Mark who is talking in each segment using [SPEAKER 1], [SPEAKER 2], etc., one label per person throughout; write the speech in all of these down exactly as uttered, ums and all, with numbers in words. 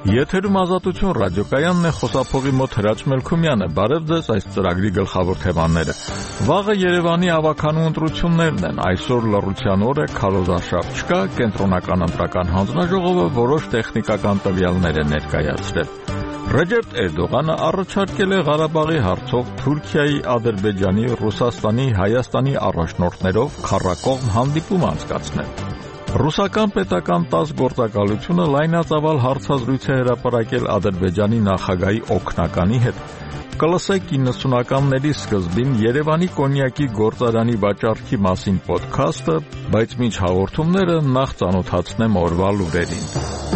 [SPEAKER 1] Եթերում ազատություն ռադիոկայանն է, խոսափողի մոտ Հրաչ Մելքումյանը, բարև ձեզ, այս ծրագրի գլխավոր թեմաները։ Վաղը Երևանի ավականու ընտրություններն են, այսօր լռության օր է, քարոզարշավ չկա, կենտրոնական ընտրական հանձնաժողովը որոշ տեխնիկական տվյալներ է ներկայացրել։ Ռեջեփ Էրդողանը առաջարկել է Ղարաբաղի հարցով Թուրքիայի, Ադրբեջանի, Ռուսաստանի, Հայաստանի առաջնորդներով քառակողմ հանդիպում անցկացնել։ Ռուսական պետական տաս գործակալությունը լայնածավալ հարցազրույց է հրապարակել Ադրբեջանի նախագահի օգնականի հետ։ Կլսեք իննսունականների սկզբին Երևանի կոնյակի գործարանի վաճառքի մասին պոդքասթը, բայց մինչ հաղորդումները նախ ծանոթացնեմ օրվա լուրերին։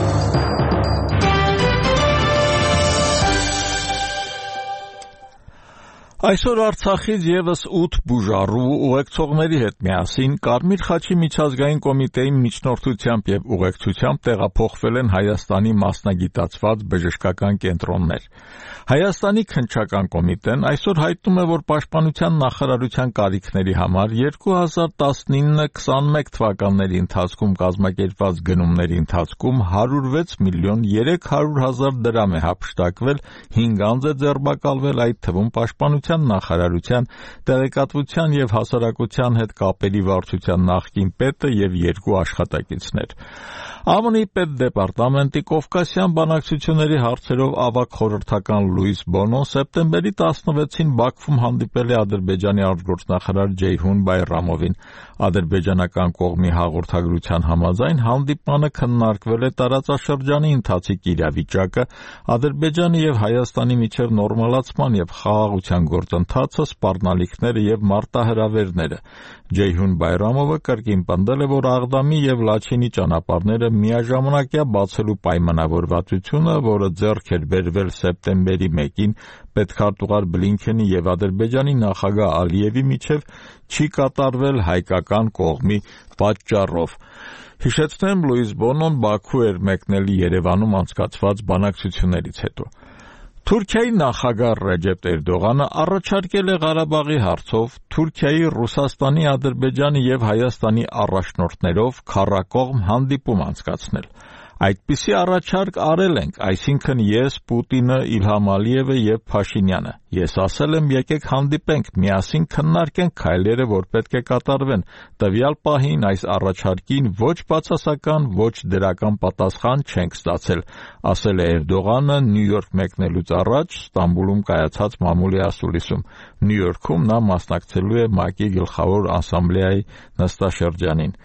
[SPEAKER 1] Այսօր Արցախից եւս ութ բուժառու ուղեկցողների հետ միասին Կարմիր խաչի միջազգային կոմիտեի միջնորդությամբ եւ ուղեկցությամբ տեղափոխվել են Հայաստանի մասնագիտացված բժշկական կենտրոններ։ Հայաստանի քննչական կոմիտեն այսօր հայտնում է, որ Պաշտպանության նախարարության կարիքների համար երկու հազար տասնինը քսանմեկ թվականների ընթացքում կազմակերպված գնումների ընթացքում հարյուր վեց միլիոն երեք հարյուր հազար դրամ է հափշտակվել, հինգ անձ է ձերբակալվել, այդ թվում Պաշտպանության նախարարության տեղեկատվության եւ հասարակության հետ կապերի վարչության նախկին պետը եւ երկու աշխատակիցներ։ ԱՄՆ-ի պետդեպարտամենտի Կովկասյան բանակցությունների հարցերով ավագ խորհրդական Լուիս Բոնոն սեպտեմբերի տասնվեցին Բաքվում հանդիպել է Ադրբեջանի արտգործնախարար Ջեյհուն Բայրամովին։ Ադրբեջանական կողմի հաղորդագրության համաձայն հանդիպմանը քննարկվել է տարածաշրջանի ընթացիկ իրավիճակը, Ադրբեջանի եւ Հայաստանի միջև նորմալացման եւ խաղաղության գործընթացը, սպառնալիքները եւ մարտահրավերները։ Ջեյհուն Բայրամովը կրկին պնդել է, որ Աղդամի եւ Լաչինի ճանապարհները միաժամանակյա բացելու պայմանավորվածությունը, որը ձեռք էր բերվել սեպտեմբերի մեկին պետքարտուղար Բլինքենի եւ Ադրբեջանի նախագահ Ալիևի միջև, չի կատարվել հայկական կողմի պատճառով։ Հիշեցնեմ, Լուիս Բոնոն Բաքու էր մեկնել Երևանում անցկացված բանակցություններից հետո։ Թուրքիայի նախագահ Ռեջեփ Էրդողանը առաջարկել է Ղարաբաղի հարցով Թուրքիայի, Ռուսաստանի, Ադրբեջանի եւ Հայաստանի առաջնորդներով քառակողմ հանդիպում անցկացնել։ Այդպիսի առաջարկ արել ենք, այսինքն ես, Պուտինը, Իլհամ Ալիևը եւ Փաշինյանը։ Ես ասել եմ, եկեք հանդիպենք, միասին քննարկենք քայլերը, որ պետք է կատարվեն։ Տվյալ պահին այս առաջարկին ոչ բացասական, ոչ դրական պատասխան չենք ստացել, ասել է Էրդողանը Նյու Յորք մեկնելուց առաջ Ստամբուլում կայացած մամուլի ասուլիսում։ Նյու Յորքում նա մասնակցելու է ՄԱԿ-ի գլխավոր ասամբլեայի նստաշրջանին։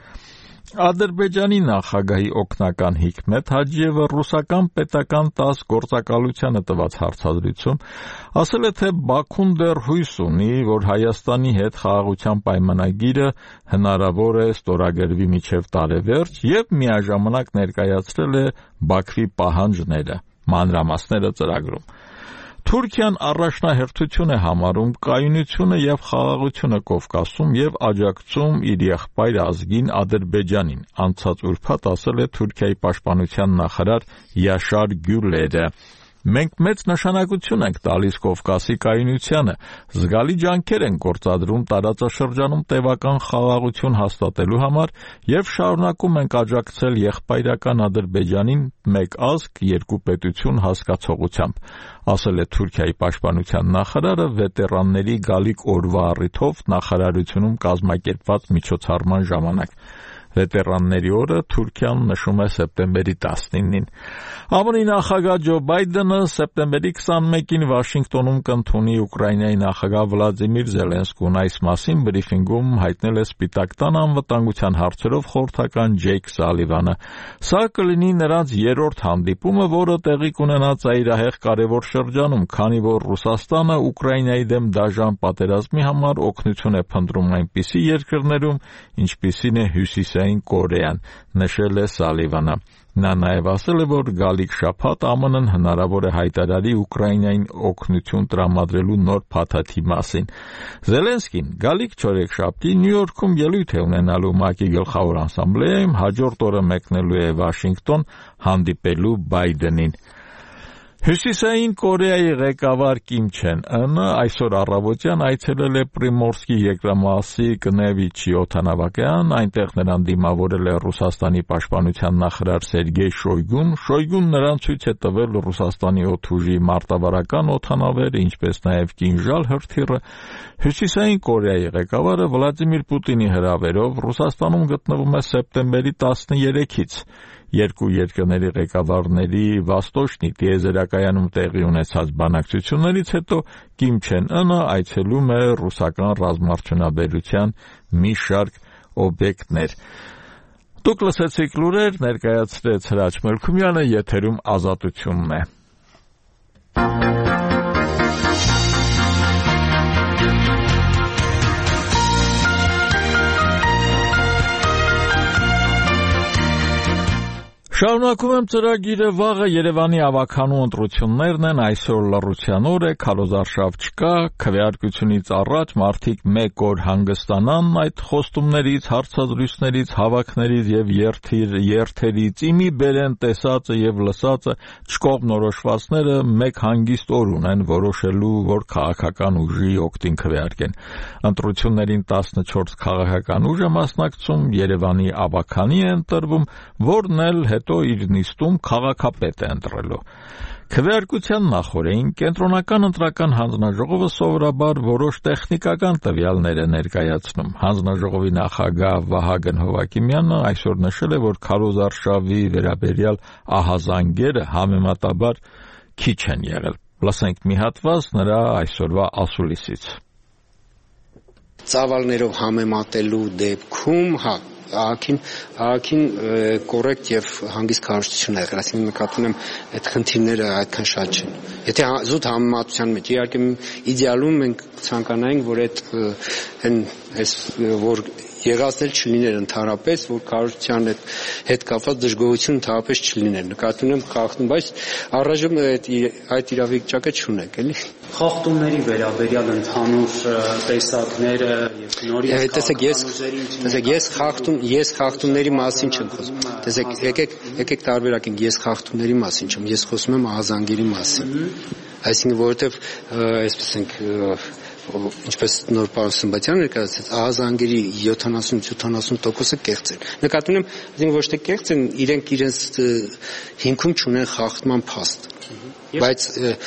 [SPEAKER 1] Ադրբեջանի նախագահի օգնական Հիկմեթ Հաջիևը ռուսական պետական տաս գործակալությանը տված հարցազրույցում ասել է, թե Բաքուն դեռ հույս ունի, որ Հայաստանի հետ խաղաղության պայմանագիրը հնարավոր է ստորագրվի մինչև տարեվերջ եւ միաժամանակ ներկայացրել է Բաքվի պահանջները, մանրամասները ծրագրում։ Թուրքիան առաջնահերթություն է համարում կայունությունը եւ խաղաղությունը Կովկասում եւ աջակցում իր եղբայր ազգին Ադրբեջանին, անցած ուրբաթ ասել է Թուրքիայի պաշտպանության նախարար Յաշար Գյուլերը։ Մենք մեծ նշանակություն ենք տալիս Կովկասի կայունությանը, զգալի ջանքեր են գործադրում տարածաշրջանում տևական խաղաղություն հաստատելու համար եւ շարունակում ենք աջակցել եղբայրական Ադրբեջանին մեկ ազգ, երկու պետություն հասկացողությամբ, ասել է Թուրքիայի պաշտպանության նախարարը վետերանների գալիք օրվա առիթով նախարարությունում կազմակերպված միջոցառման ժամանակ։ Վետերանների օրը Թուրքիան նշում է սեպտեմբերի տասնինին։ ԱՄՆ-ի նախագահ Ջո Բայդենը սեպտեմբերի քսանմեկին Վաշինգտոնում կընդունի Ուկրաինայի նախագահ Վլադիմիր Զելենսկուն։ Այս մասին բրիֆինգում հայտնել է Սպիտակ տան անվտանգության հարցերով խորհրդական Ջեյք Սալիվանը։ Սա կլինի նրանց երրորդ հանդիպումը, որը տեղի կունենա ծայրահեղ կարևոր շրջանում, քանի որ Ռուսաստանը Ուկրաինայի դեմ դաժան պատերազմի համար օգնություն է փնտրում այնպիսի երկրներում, ինչպիսին է Հյուսիսային Կորեան, նշել է Սալիվանը։ Նա նաև ասել է, որ գալիք շաբաթ ԱՄՆ-ն հնարավոր է հայտարարի Ուկրաինային օգնություն տրամադրելու նոր փաթաթի մասին։ Զելենսկին գալիք չորեքշաբթի Նյու Յորքում ելույթ է ունենալու ՄԱԿ-ի գլխավոր ասամբլեայում, հաջորդ օրը մեկնելու է Վաշինգտոն հանդիպելու Բայդենին։ Հյուսիսային Կորեայի ղեկավար Կիմ Չեն Ընը այսօր առավոտյան այցելել է Պրիմորսկի երկրամասի Կնևիչի օդանավակայան, այնտեղ նրան դիմավորել է Ռուսաստանի պաշտպանության նախարար Սերգեյ Շոյգուն։ Շոյգուն նրան ցույց է տվել Ռուսաստանի օդուժի մարտավարական օդանավերը, ինչպես նաև կինժալ հրթիռը։ Հյուսիսային Կորեայի ղեկավարը Վլադիմիր Պուտինի հրավերով Ռուսաստանում գտնվում է սեպտեմբերի տասներեքից։ Երկու երկրների ղեկավարների Վաստոչնի տիեզերակայանում տեղի ունեցած բանակցություններից հետո Կիմ Չեն Ընը այցելում է ռուսական ռազմարդյունաբերության մի շարք օբյեկտներ։ Դուք լսեցիք լուրեր, ներկայացրեց Հրաչ Մելքումյանը, եթերում Ազատությունն է։ Շարունակում եմ ծրագիրը, վաղը Երևանի ավագանու ընտրություններն են, այսօր լռության օր է, քարոզարշավ չկա, քվեարկությունից առաջ մարդիկ մեկ օր հանգստանան այդ խոստումներից, հարցազրույցներից, հավաքներից եւ երթերից, իմի բերեն տեսածը եւ լսածը, չկողմնորոշվածները մեկ հանգիստ օր ունեն որոշելու, որ քաղաքական ուժի օգտին քվեարկեն։ Ընտրություններին տասնչորս քաղաքական ուժ է մասնակցում, Երևանի ավագանի է ընտրվում, որն էլ հետ իր նիստում քաղաքապետ է ընտրելու։ Քվեարկության նախօրեին կենտրոնական ընտրական հանձնաժողովը սովորաբար որոշ տեխնիկական տվյալներ է ներկայացնում։ Հանձնաժողովի նախագահ Վահագն Հովակիմյանը այսօր նշել է, որ քարոզարշավի վերաբերյալ ահազանգերը համեմատաբար քիչ են եղել։ Լսենք մի հատված նրա այսօրվա ասուլիսից։
[SPEAKER 2] Ծավալներով համեմատելու դեպքում, հա, ահագին ահագին կոռեկտ եւ հանգիստ քարոզություն է եղել, այսինքն նկատում եմ այդ խնդիրները այդքան շատ չեն։ Եթե զուտ համեմատության մեջ իհարկե իդեալում մենք ցանկանայինք, որ այդ այն այս որ եղածներ չլիներ ընդհանրապես, որ քարոզության հետ հետ կապված դժգոհություն ընդհանրապես չլիներ։ Նկատում եմ խախտում, բայց առայժմ այդ այդ իրավիճակը չունենք, էլի։
[SPEAKER 3] Խախտումների վերաբերյալ ընդհանուր տեսակները եւ նորից
[SPEAKER 2] տեսեք ես տեսեք ես խախտում ես խախտումների մասին չեմ խոսում։ Տեսեք եկեք եկեք տարբերակենք, ես խախտումների մասին չեմ, ես խոսում եմ ահազանգերի մասին։ Այսինքն որովհետեւ այսպես ենք ինչպես նոր պարոն Սմբատյանը ներկայացրեց, ահազանգերի յոթանասուն յոթանասուն տոկոսը կեղծ են։ Նկատում եմ, այսինքն ոչ թե կեղծ են, իրենք իրենց հիմքում չունեն խախտման փաստ։ Բայց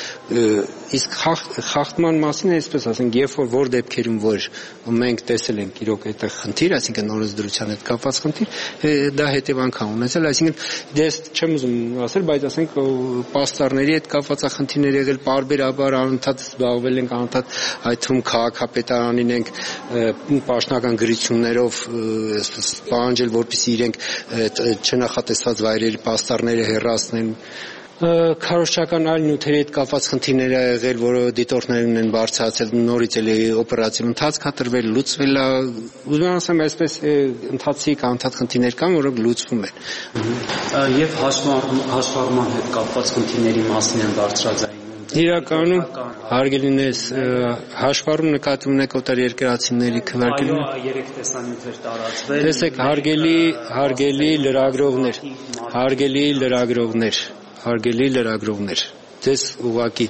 [SPEAKER 2] իսկ խախտման մասին այսպես ասենք, երբ որ որ դեպքերում որ մենք տեսել ենք իրոք այդտեղ խնդիր, այսինքն օրենսդրության հետ կապված խնդիր, դա հետևանքան ունեցել, այսինքն դες չեմ ուզում ասել, բայց ասենք պաստառների հետ կապված խնդիրներ եղել, պարբերաբար անընդհատ զբաղվել ենք, անընդհատ այդ թվում քաղաքապետարանին ենք պաշտոնական գրություններով այսպես պահանջել, որպեսզի իրենք չնախատեսված վայրերի պաստառները հեռացնեն։ Քարոզչական այլ նյութերի հետ կապված խնդիրներ ա եղել, որը դիտորդներն են բարձրացել, նորից էլի օպերացիոն ընթացք ա տրվել, լուծվել ա, ուզում եմ ասեմ, այսպես ընթացիկ անընդհատ խնդիրներ կան, որոնք լուծվում են։
[SPEAKER 3] Եվ հաշվառման հետ կապված խնդիրների մասին են բարձրաձայնում։
[SPEAKER 2] Իրականում հարգելիներս հաշվառում նկատում եք օտարերկրացիների քվեարկելու։
[SPEAKER 3] Այո, երեք տեսանյութեր տարածվել։
[SPEAKER 2] Տեսեք, հարգելի հարգելի լրագրողներ, հարգելի լրագրողներ, հարգելի լրագրողներ, դες ուղղակի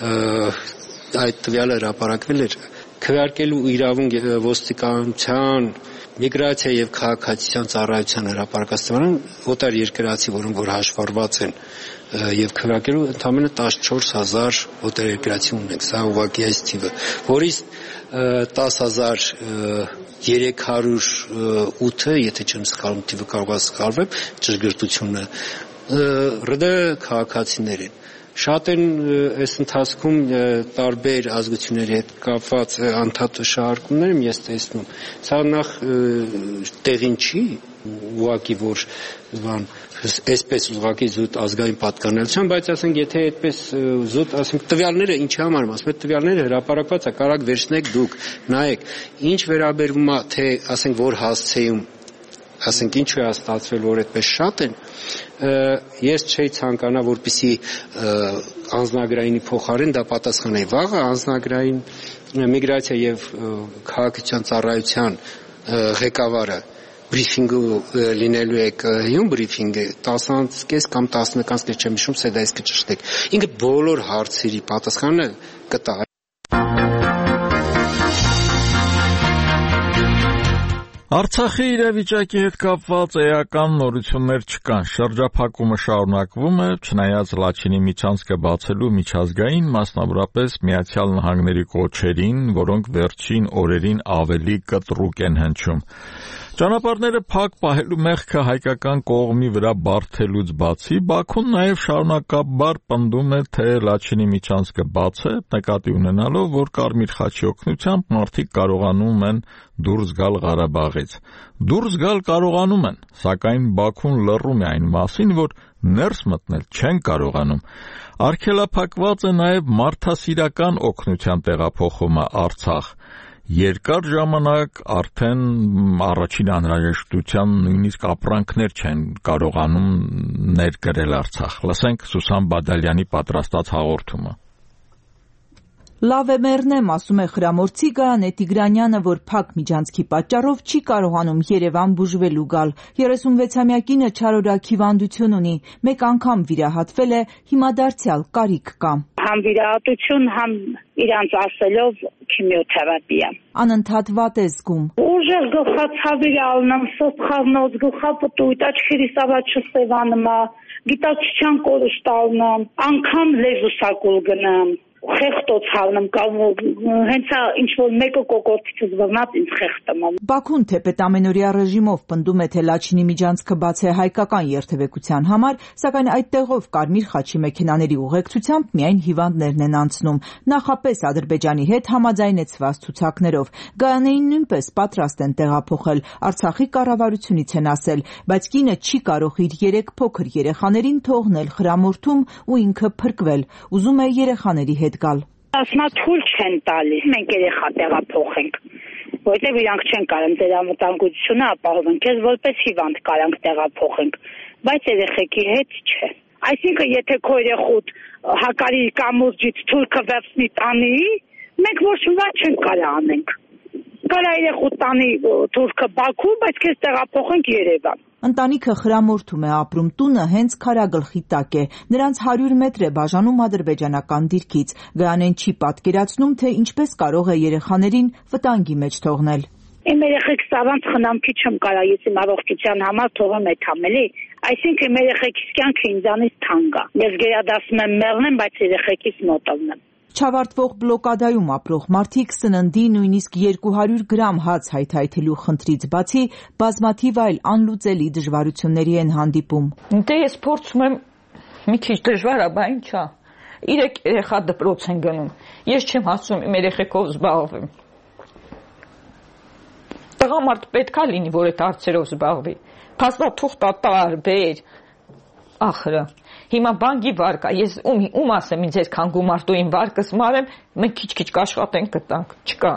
[SPEAKER 2] այդ տվյալը հրապարակվել էր քվեարկելու իրավունք ոստիկանության, միգրացիա եւ քաղաքացիության ծառայության հրապարակած տվյալն օտար երկրացի, որոնք որ հաշվառված են եւ քվեարկելու ընդամենը տասնչորս հազար օտարերկրացի ունենք, սա ուղղակի այս թիվը, որից տասը հազար երեք հարյուր ութը, եթե չեմ սխալվում, թիվը կարող է սխալվեմ, ճշգրտությունը ՌԴ քաղաքացիներ են։ Շատ են այս ընթացքում տարբեր ազգությունների հետ կապված անդադ շահարկումներ եմ ես տեսնում։ Սա նախ տեղին չի, ուղղակի որ բան այսպես ուղղակի զուտ ազգային պատկանելիության, բայց ասենք եթե այդպես զուտ ասենք տվյալները ինչի համար եմ ասում, այդ տվյալները հրապարակված է, կարակ վերցնեք դուք, նայեք, ինչ վերաբերվում է, թե ասենք որ հասցեում ասենք ինչու է ստացվել, որ այդպես շատ են, ես չէի ցանկանա, որպեսի անձնագրայինի փոխարեն դա պատասխանեի։ Վաղը անձնագրային միգրացիա եւ քաղաքացիական ծառայության ղեկավարը բրիֆինգը լինելու եք հյուն բրիֆինգը տասանց կես կամ տասնականց կես չեմ հիշում, սա դա իսկ ճշտեք։ Ինքը բոլոր հարցերի պատասխանը կտա։
[SPEAKER 1] Արցախի իրավիճակի հետ կապված էական նորություններ չկան։ Շրջափակումը շարունակվում է, չնայած Լաչինի միջանցքը բացելու միջազգային, մասնավորապես Միացյալ Նահանգների կոչերին, որոնք վերջին օրերին ավելի կտրուկ են հնչում։ Ճանապարհները փակ պահելու մեղքը հայկական կողմի վրա բարթելուց բացի, Բաքուն նաև շարունակաբար պնդում է, թե Լաչինի միջանցքը բաց է, նկատի ունենալով, որ Կարմիր խաչի օգնությամբ մարդիկ կարողանում են դուրս գալ Ղարաբաղից։ Դուրս գալ կարողանում են, սակայն Բաքուն լռում է այն մասին, որ ներս մտնել չեն կարողանում։ Արգելափակված է նաև մարդասիրական օգնության տեղափոխումը Արցախ։ Երկար ժամանակ արդեն առաջին անհրաժեշտության նույնիսկ ապրանքներ չեն կարողանում ներկրել Արցախ։ Լսենք Սուսան Բադալյանի պատրաստած հաղորդումը։
[SPEAKER 4] Լավ է մեռնեմ, ասում է խրամորձի Գայանե Տիգրանյանը, որ փակ միջանցքի պատճառով չի կարողանում Երևան բուժվելու գալ։ երեսունվեցամյա կինը չարորակ հիվանդություն ունի, մեկ անգամ վիրահատվել է, հիմա դարձյալ կարիք կա։
[SPEAKER 5] Համ վիրահատություն, համ իրանց ասելով քիմիոթերապիա։
[SPEAKER 4] Անընդհատ վատ է զգում։
[SPEAKER 5] Ուժեղ գլխացավիր ալնամ, սոսխարնոց, գլխապտույտ, աչքերիս առաջը սևանում է, գիտակցության կորուստ ալնամ, անգամ լեզուսակուլ գնամ։ Խեղտոց հավնեմ կամ հենց ինչ որ մեկը կոկորտիցս վռնած ինձ խեղտում։
[SPEAKER 4] Բաքուն թեպետ ամենօրյա ռեժիմով պնդում է, թե Լաչինի միջանցքը բաց է հայկական երթևեկության համար, սակայն այդտեղով Կարմիր խաչի մեքենաների ուղեկցությամբ միայն հիվանդներն են անցնում, նախապես Ադրբեջանի հետ համաձայնեցված ցուցակներով։ Գայանեին նույնպես պատրաստ են տեղափոխել, Արցախի կառավարությունից են ասել, բայց կինը չի կարող իր երեք փոքր երեխաներին թողնել խրամորթում ու ինքը փրկվել, ուզում է երեխաների հետ գալ։
[SPEAKER 5] Ասма թույլ չեն տալիս, մենք երեխա տեղափոխենք, որտեղ իրանք չեն կարող ձեր անվտանգությունը ապահովում, քեզ որպես հիվանդ կարանք տեղափոխենք, բայց երեխեքի հետ չէ։ Այսինքն, եթե քո երեխուդ հակարի կամուրջից թուրքը վերցնի տանի, մենք ոչ մի բան չենք կարող անենք։ Կարա երեխուդ տանի թուրքը Բաքու, բայց քեզ տեղափոխենք Երևան։
[SPEAKER 4] Ընտանիքը խրամորթում է ապրում, տունը հենց քարագլխի տակ է, նրանց հարյուր մետր է բաժանում ադրբեջանական դիրքից։ Գայանեն չի պատկերացնում, թե ինչպես կարող է երեխաներին վտանգի մեջ թողնել։
[SPEAKER 5] Իմ երեխեքս առանց խնամքի չեմ կարող ես իմ առողջության համար թողեմ այդքան էլի։ Այսինքն իմ երեխեքիս կյանքը ինձանից թանկ է։ Ես գերադասում եմ մեռնեմ, բայց երեխեքիս մոտ ելնեմ։
[SPEAKER 4] Չավարտվող բլոկադայում ապրող մարդիկ սննդի նույնիսկ երկու հարյուր գրամ հաց հայթայթելու խնդրից բացի բազմաթիվ այլ անլուծելի դժվարությունների են հանդիպում։
[SPEAKER 6] Դե ես փորձում եմ մի քիչ դժվար է, բա ինչ է։ Երեք երեխա դպրոց են գնում։ Ես չեմ հասցնում իմ երեխեքով զբաղվեմ։ Տղամարդ պետքա լինի, որ այդ հարցերով զբաղվի։ Փաստաթուղթ տար, բեր, ախրը։ Հիմա բանկի վարկա, ես ում ում ասեմ ինձ այսքան գումարտու իմ վարկս մարեմ, մենք քիչ-քիչ կաշխատենք կտանք, չկա։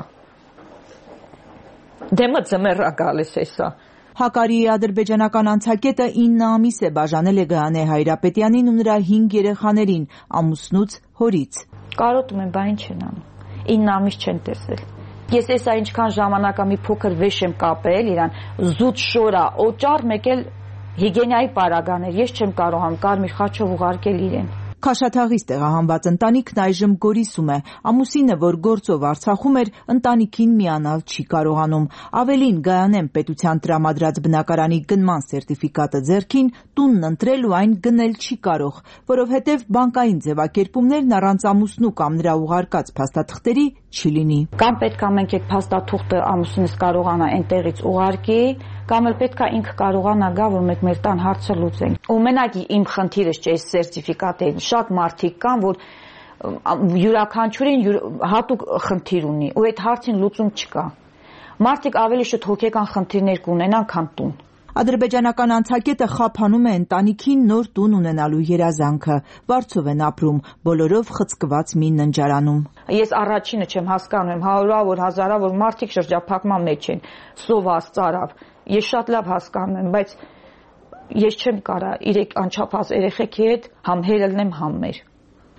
[SPEAKER 6] Դեմը ձմեռա գալիս էսա։
[SPEAKER 4] Հակարիի ադրբեջանական անցակետը ինը ամիս է բաժանել է Գայանե Հայրապետյանին ու նրա հինգ երեխաներին, ամուսնուց, հորից։
[SPEAKER 6] Կարոտում եմ, բա ինչ են անում։ ինը ամիս չեն տեսել։ Ես էսա ինչքան ժամանակա մի փոքր վեշ եմ կապել իրան, զուտ շորա, օճառ մեկ էլ հիգիենայի պարագաներ, ես չեմ կարողանում Կարմիր խաչով ուղարկել իրեն։
[SPEAKER 4] Քաշաթաղից տեղահանված ընտանիքն այժմ Գորիսում է։ Ամուսինը, որ գործով Արցախում էր, ընտանիքին միանալ չի կարողանում։ Ավելին, Գայանեն պետության տրամադրած բնակարանի գնման սերտիֆիկատը ձեռքին, տունն ընտրել ու այն գնել չի կարող, որովհետև բանկային ձևակերպումներն առանց ամուսնու կամ նրա ուղարկած փաստաթղթերի չի լինի։
[SPEAKER 6] Կամ պետք է մենք այդ փաստաթուղթը ամուսինս կարողանա այնտեղից ուղարկի, կամ էլ պետք է ինքը կարողանա գա, որ մենք մեր տան հարցը լուծենք։ Ու մենակ իմ խնդիրս չէ, այս սերտիֆիկատը, շատ մարդիկ կան, որ յուրաքանչյուրին հատուկ խնդիր ունի, ու այդ հարցին լուծում չկա։ Մարդիկ ավելի շուտ հոգեկան խնդիրներ կունենան, քան տուն։
[SPEAKER 4] Ադրբեջանական անցակետը խափանում է ընտանիքին նոր տուն ունենալու երազանքը։ Վարձով են ապրում, բոլորով խցկված մի ննջարանում։
[SPEAKER 6] Ես առաջինը չեմ հասկանում, հարյուրավոր, հազարավոր մարդիկ շրջափակման մեջ են, սոված, ծարավ։ Ես շատ լավ հասկանում եմ, բայց ես չեմ կարա իրեք անչափահաս երեխեքի հետ համ հերելնեմ, համ մեր։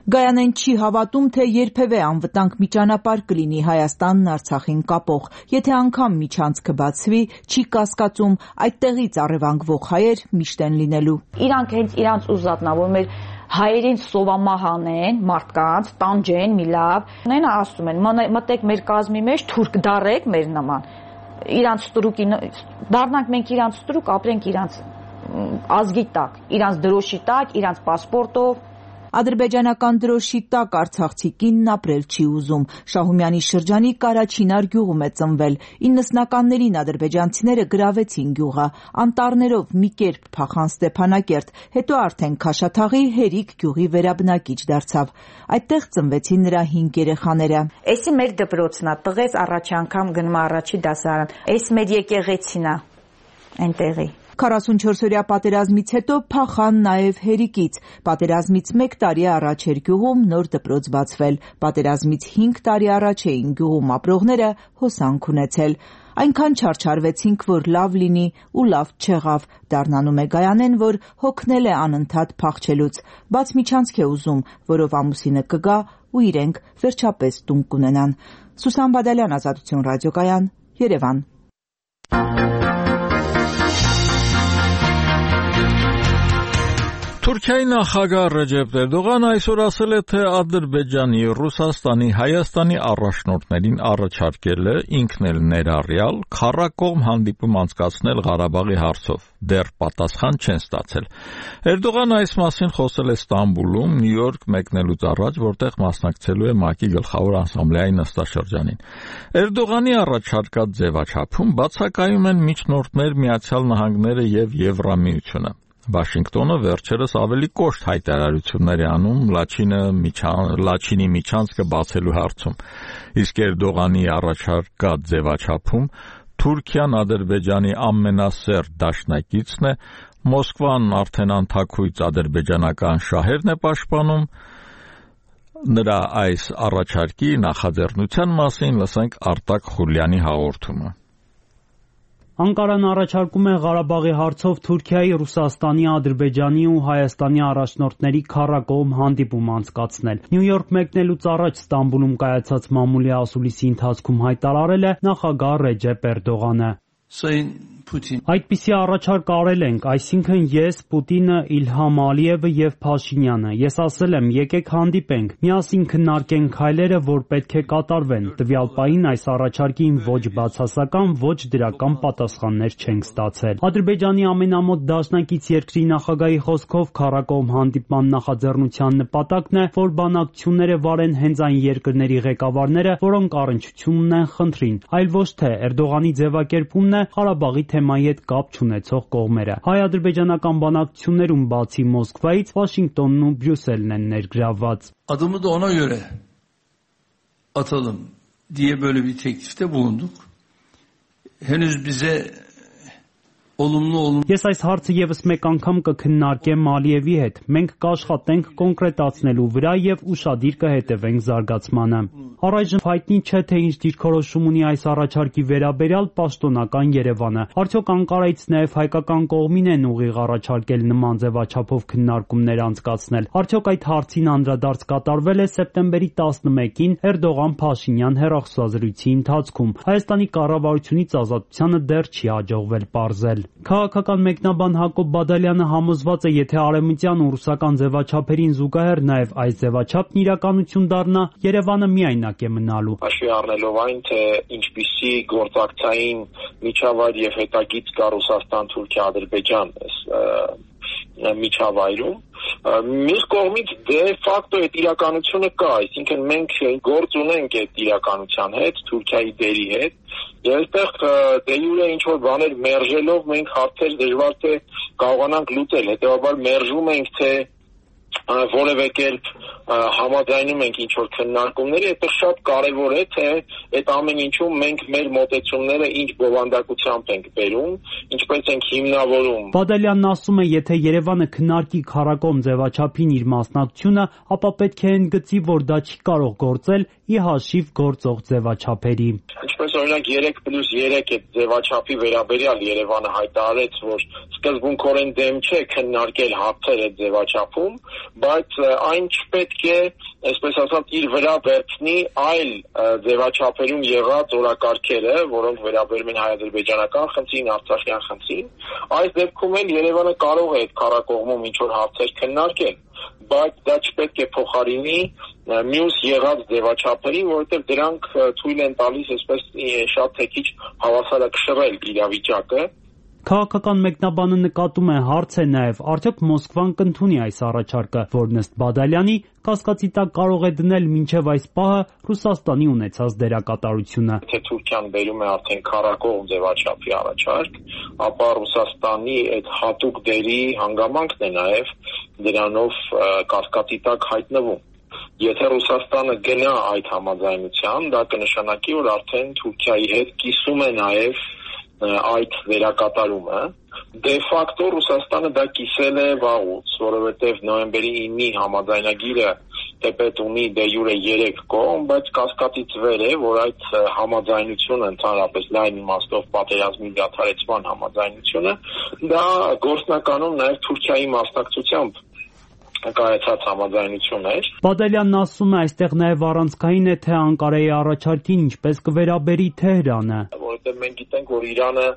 [SPEAKER 4] Գայանեն չի հավատում, թե երբևէ անվտանգ մի ճանապարհ կլինի Հայաստանն Արցախին կապող, եթե անգամ միջանցքը բացվի, չի կասկածում այդտեղից առևանգվող հայեր միշտ են լինելու։
[SPEAKER 6] Իրանք հենց իրանց ուզածն ա, որ մեր հայերին սովամահ անեն, մարդկանց, տանջեն, մի լավ։ Նենա ասում են, մտեք մեր կազմի մեջ, թուրք դարեք մեր նման։ Իրանց ստրուկի դառնանք մենք իրանց ստրուկ, ապրենք իրանց ազգի տակ, իրանց դրոշի տակ, իրանց պասպորտով։
[SPEAKER 4] Ադրբեջանական դրոշի տակ արցախցի կինն ապրել չի ուզում։ Շահումյանի շրջանի Կարաչինար գյուղում է ծնվել։ իննսնականներին ադրբեջանցիները գրավեցին գյուղը, անտառներով մի կերպ փախան Ստեփանակերտ, հետո արդեն Քաշաթաղի Հերիկ գյուղի վերաբնակիչ դարձավ։ Այդտեղ ծնվեցին նրա հինգ երեխաները։
[SPEAKER 6] Էսի մեր դպրոցն ա, տղեզ առաջ անգամ գնում առաջի դասարան։ Էս մեր եկեղեցին ա, այնտեղի։
[SPEAKER 4] քառասունչորսօրյա պատերազմից հետո փախան նաև Հերիկից։ Պատերազմից մեկ տարի առաջ էր գյուղում նոր դպրոց բացվել։ Պատերազմից հինգ տարի առաջ էին գյուղում ապրողները հոսանք ունեցել։ Այնքան չարչարվեցինք, որ լավ լինի ու լավ չեղավ, դառնանում է Գայանեն, որ հոգնել է անընդհատ փախչելուց։ Բաց միջանցք է ուզում, որով ամուսինը կգա ու իրենք վերջապես տուն կունենան։ Սուսան Բադալյան, Ազատություն ռադիոկայան, Երևան։
[SPEAKER 1] Թուրքիայի նախագահ Ռեջեփ Էրդողանը այսօր ասել է, թե Ադրբեջանի, Ռուսաստանի, Հայաստանի առաջնորդներին առաջարկել է ինքն էլ ներառյալ քառակողմ հանդիպում անցկացնել Ղարաբաղի հարցով։ Դեռ պատասխան չեն ստացել։ Էրդողանը այս մասին խոսել է Ստամբուլում Նյու Յորք մեկնելուց առաջ, որտեղ մասնակցելու է ՄԱԿ-ի գլխավոր ասամբլեայի նստաշրջանին։ Էրդողանի առաջարկած ձևաչափում բացակայում են միջնորդներ Միացյալ Նահանգները եւ Եվրամիությունը։ Վաշինգտոնը վերջերս ավելի կոշտ հայտարարություններ է անում Լաչինը միջան, Լաչինի միջանցքը բացելու հարցում, իսկ Էրդողանի առաջարկած ձևաչափում Թուրքիան Ադրբեջանի ամենասերտ դաշնակիցն է, Մոսկվան արդեն անթաքույց ադրբեջանական շահերն է պաշտպանում։ Նրա այս առաջարկի նախաձեռնության մասին լսենք Արտակ Խուլյանի հաղորդումը։
[SPEAKER 7] Անկարան առաջարկում է Ղարաբաղի հարցով Թուրքիայի, Ռուսաստանի, Ադրբեջանի ու Հայաստանի առաջնորդների քառակողմ հանդիպում անցկացնել։ Նյու Յորք մեկնելուց առաջ Ստամբուլում կայացած մամուլի ասուլիսի ընթացքում հայտարարել է նախագահ Ռեջեփ Էրդողանը։ Այդպիսի առաջարկ արել ենք, այսինքն ես, Պուտինը, Իլհամ Ալիևը եւ Փաշինյանը։ Ես ասել եմ, եկեք հանդիպենք, միասին քննարկենք քայլերը, որ պետք է կատարվեն։ Տվյալ պահին այս առաջարկին ոչ բացասական, ոչ դրական պատասխաններ չենք ստացել։ Ադրբեջանի ամենամոտ դաշնակից երկրի նախագահի խոսքով քառակողմ հանդիպման նախաձեռնության նպատակն է, որ բանակցությունները վարեն հենց այն երկրների ղեկավարները, որոնք առնչություն ունեն խնդրին, այլ ոչ թե Էրդողանի ձևակերպումն է Ղարաբաղի թեմայի հետ կապ չունեցող կողմերը։ Հայ-ադրբեջանական բանակցություններում բացի Մոսկվայից Վաշինգտոնն ու Բրյուսելն են ներգրավված։
[SPEAKER 8] Adımı da ona göre atalım diye böyle bir teklifte bulunduk. Henüz bize olumlu olumlu
[SPEAKER 7] Ես այս հարցը եւս մեկ անգամ կքննարկեմ Ալիևի հետ։ Մենք կաշխատենք կոնկրետացնելու վրա եւ ուշադիր կհետևենք զարգացմանը։ Առայժմ հայտնի չէ, թե ինչ դիրքորոշում ունի այս առաջարկի վերաբերյալ պաշտոնական Երևանը։ Արդյոք Անկարայից նաեւ հայկական կողմին են ուղիղ առաջարկել նման ձևաչափով քննարկումներ անցկացնել։ Արդյոք այդ հարցին անդրադարձ կատարվել է սեպտեմբերի տասնմեկին Էրդողան-Փաշինյան հեռախոսազրույցի ընթացքում։ Հայաստանի կառավարությունից ազատությանը դեռ չի հաջողվել պարզել։ Քաղաքական մեկնաբան Հակոբ Բադալյանը համոզված է, եթե արևմտյան ու ռուսական ձևաչափերին զուգահեռ նաև այս ձևաչափն իրականություն դառնա, Երևանը միայնակ է մնալու։
[SPEAKER 9] Հաշվի առնելով այն, թե ինչպիսի գործակցային միջավայր եւ հետագիծ կա Ռուսաստան-Թուրքիա-Ադրբեջան միջավայրում, մյուս կողմից դե ֆակտո այդ իրականությունը կա, այսինքն մենք գործ ունենք այդ իրականության հետ, Թուրքիայի դերի հետ, եւ այստեղ դե յուրե ինչ որ բաներ մերժելով մենք հարցեր դժվար թե կարողանանք լուծել, հետեւաբար մերժում ենք թե որևէ կերպ համաձայնում ենք ինչ որ քննարկումների, այդտեղ շատ կարևոր է թե այդ ամեն ինչում մենք մեր մոտեցումները ինչ բովանդակությամբ ենք բերում, ինչպես ենք հիմնավորում։
[SPEAKER 7] Բադալյանն ասում է, եթե Երևանը քննարկի քառակողմ ձևաչափին իր մասնակցությունը, ապա պետք է ընդգծի, որ դա չի կարող գործել ի հաշիվ գործող ձևաչափերի։
[SPEAKER 9] Ինչպես օրինակ երեք պլյուս երեք այդ ձևաչափի վերաբերյալ Երևանը հայտարարեց, որ սկզբունքորեն դեմ չէ քննարկել հարցեր այդ ձևաչափում, բայց այն չպետք է, այսպես ասած, իր վրա վերցնի այլ ձևաչափերում եղած օրակարգերը, որոնք վերաբերում են հայ-ադրբեջանական խնդրին, արցախյան խնդրին։ Այս դեպքում էլ Երևանը կարող է այդ քառակողմում ինչ-որ հարցեր քննարկել, բայց դա չպետք է փոխարինի մյուս եղած ձևաչափերին, որովհետև դրանք թույլ են տալիս այսպես շատ թե քիչ հավասարակշռել իրավիճակը։
[SPEAKER 7] Քաղաքական մեկնաբանը նկատում է, հարց է նաև, արդյոք Մոսկվան կընդունի այս առաջարկը, որն ըստ Բադալյանի կասկածի տակ կարող է դնել մինչև այս պահը Ռուսաստանի ունեցած դերակատարությունը։
[SPEAKER 9] Եթե Թուրքիան բերում է արդեն քառակողմ ձևաչափի առաջարկ, ապա Ռուսաստանի այդ հատուկ դերի հանգամանքն է նաև դրանով կասկածի տակ հայտնվում։ Եթե Ռուսաստանը գնա այդ համաձայնության, դա կնշանակի, որ արդեն Թուրքիայի հետ կիսում է նաև այդ վերակատարումը։ Դե ֆակտո Ռուսաստանը դա կիսել է վաղուց, որովհետև նոյեմբերի իննի համաձայնագիրը թեպետ ունի դե յուրե երեք կողմ, բայց կասկածից վեր է, որ այդ համաձայնությունը ընդհանրապես լայն իմաստով պատերազմի դադարեցման համաձայնությունը, դա գործնականում նաև Թուրքիայի մասնակցությամբ կայացած համաձայնություն էր։
[SPEAKER 7] Բադալյանն ասում է, այստեղ նաև առանցքային է, թե Անկարայի առաջարկին ինչպես կվերաբերի Թեհրանը։
[SPEAKER 9] Որովհետև մենք գիտենք, որ Իրանը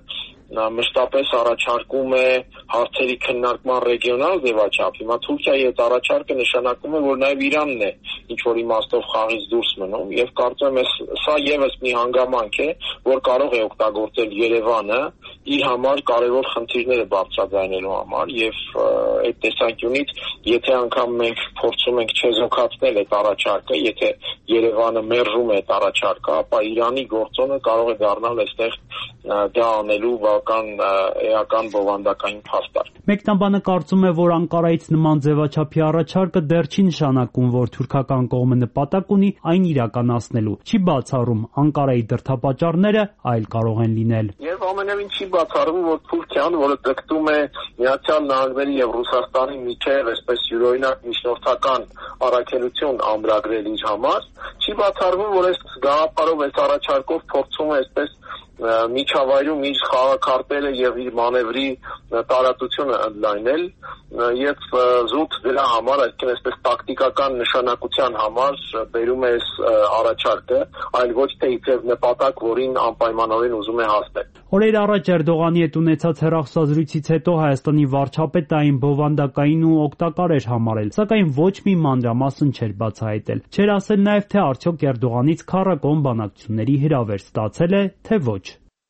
[SPEAKER 9] մշտապես առաջարկում է հարցերի քննարկման ռեգիոնալ ձևաչափ։ Հիմա Թուրքիայի այդ առաջարկը նշանակում է, որ նաև Իրանն է ինչ որ իմաստով խաղից դուրս մնում, եւ կարծում եմ, սա եւս մի հանգամանք է, որ կարող է օգտագործել Երևանը իր համար կարևոր խնդիրները բարձրաձայնելու համար, եւ այդ տեսանկյունից, եթե անգամ մենք փորձում ենք չեզոքացնել այդ առաջարկը, եթե Երևանը մերժում է այդ առաջարկը, ապա Իրանի գործոնը կարող է դառնալ այստեղ դա անելու բավական էական բովանդակային փաստարկ։
[SPEAKER 7] Մեկնաբանը կարծում է, որ Անկարայից նման ձևաչափի առաջարկը դեռ չի նշանակում, որ թուրքական կողմը նպատակ ունի այն իրականացնելու։ Չի բացառում Անկարայի դրդապատճառները այլ կարող են լինել։
[SPEAKER 9] Եվ ամենևին չի բացառում, որ Թուրքիան, որը ձգտում է Միացյալ Նահանգների եւ Ռուսաստանի միջև այսպես յուրօրինակ միջնորդական առաքելություն ամրագրել իր համար, չի բացառվում, որ այս գաղափարով, այս առաջարկով փորձում է այսպես միջավայրում իր խաղակարտերը եւ իր մանևրի տարածությունը ընդլայնել եւ զուտ դրա համար, այսինքն այսպես տակտիկական նշանակության համար բերում է այս առաջարկը, այլ ոչ թե իբրև նպատակ, որին անպայմանորեն ուզում է հասնել։
[SPEAKER 7] Օրեր առաջ Էրդողանի հետ ունեցած հեռախոսազրույցից հետո Հայաստանի վարչապետը այն բովանդակային ու օգտակար էր համարել, սակայն ոչ մի մանրամասն չէր բացահայտել։ Չէր ասել նաև, թե արդյոք Էրդողանից քառակողմ բանակցությունների հրավեր ստացել է, թե ոչ։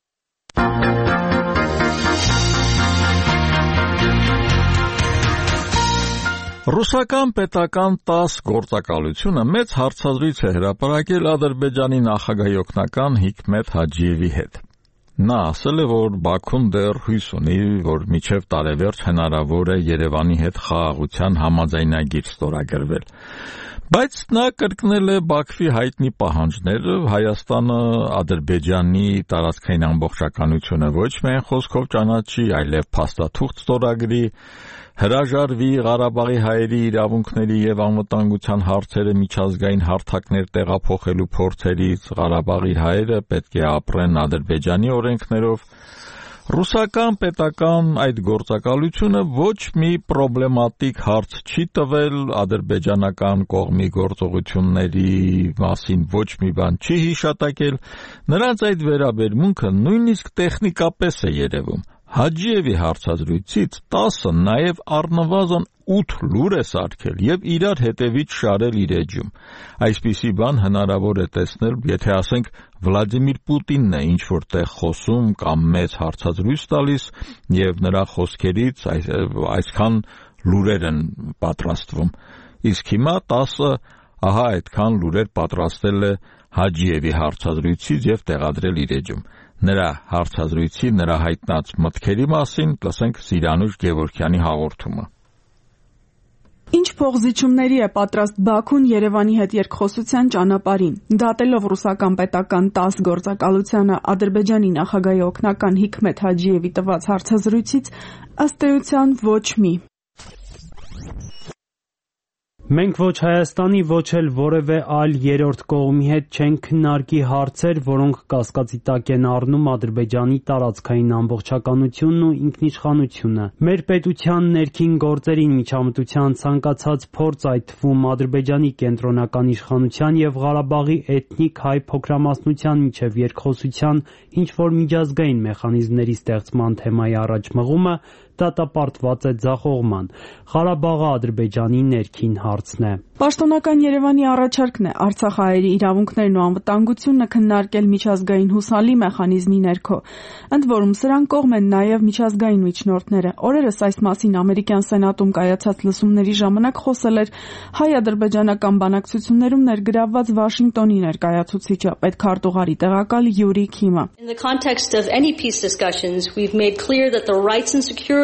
[SPEAKER 1] Ռուսական պետական տաս գործակալությունը մեծ հարցազրույց է հրապարակել Ադրբեջանի նախագահի օգնական Հիկմետ Հաջիևի հետ։ Նա ասել է, որ Բաքուն դեռ հույս ունի, որ մինչև տարեվերջ հնարավոր է Երևանի հետ խաղաղության համաձայնագիր ստորագրվել։ Բայց նա կրկնել է Բաքվի հայտնի պահանջները, Հայաստանը Ադրբեջանի տարածքային ամբողջականությունը ոչ միայն խոսքով ճանաչի, այլև փաստաթուղթ ստորագրի, հրաժարվի Ղարաբաղի հայերի իրավունքների եւ անվտանգության հարցերը միջազգային հարթակներ տեղափոխելու փորձերից, Ղարաբաղի հայերը պետք է ապրեն Ադրբեջանի օրենքներով։ Ռուսական պետական այդ գործակալությունը ոչ մի պրոբլեմատիկ հարց չի տվել, ադրբեջանական կողմի գործողությունների մասին ոչ մի բան չի հիշատակել, նրանց այդ վերաբերմունքը նույնիսկ տեխնիկապես է երևում։ Հաջիևի հարցազրույցից տասը նաև առնվազն ութ լուր է սարքել եւ իրար հետևից շարել իր էջում։ Այսպիսի բան հնարավոր է տեսնել, եթե ասենք Վլադիմիր Պուտինն է ինչ որտեղ խոսում կամ մեծ հարցազրույց տալիս եւ նրա խոսքերից այսքան լուրեր են պատրաստվում։ Իսկ հիմա տասը ահա այդքան լուրեր պատրաստել է Հաջիևի հարցազրույցից եւ տեղադրել իր էջում։ Նրա հարցազրույցի, նրա հայտնած մտքերի մասին լսենք Սիրանուշ Գևորգյանի հաղորդումը։
[SPEAKER 10] Ինչ փոխզիջումների է պատրաստ Բաքուն Երևանի հետ երկխոսության ճանապարհին։ Դատելով ռուսական պետական տաս գործակալությանը Ադրբեջանի նախագահի օգնական Հիկմետ Հաջիևի տված հարցազրույցից ըստ էության ոչ մի։
[SPEAKER 7] Մենք ոչ Հայաստանի, ոչ էլ որևէ այլ երրորդ կողմի հետ չենք քննարկի հարցեր, որոնք կասկածի տակ են առնում Ադրբեջանի տարածքային ամբողջականությունն ու ինքնիշխանությունը։ Մեր պետության ներքին գործերին միջամտության ցանկացած փորձ, այդ թվում Ադրբեջանի կենտրոնական իշխանության եւ Ղարաբաղի էթնիկ հայ փոքրամասնության միջև երկխոսության ինչ-որ միջազգային մեխանիզմների ստեղծման թեմայի առաջ մղումը դատապարտված է ձախողման։ Ղարաբաղը Ադրբեջանի ներքին հարցն է։
[SPEAKER 10] Պաշտոնական Երևանի առաջարկն է արցախահայերի իրավունքներն ու անվտանգությունը քննարկել միջազգային հուսալի մեխանիզմի ներքո։ Ընդ որում սրան կողմ են նաև միջազգային միջնորդները։ Օրերս այս մասին ամերիկյան սենատում կայացած լսումների ժամանակ խոսել էր հայ-ադրբեջանական բանակցություններում ներգրավված Վաշինգտոնի ներկայացուցիչը, պետքարտուղարի տեղակալ Յուրի Քիմը։
[SPEAKER 11] In the context of any peace discussions, we've made clear that the rights and security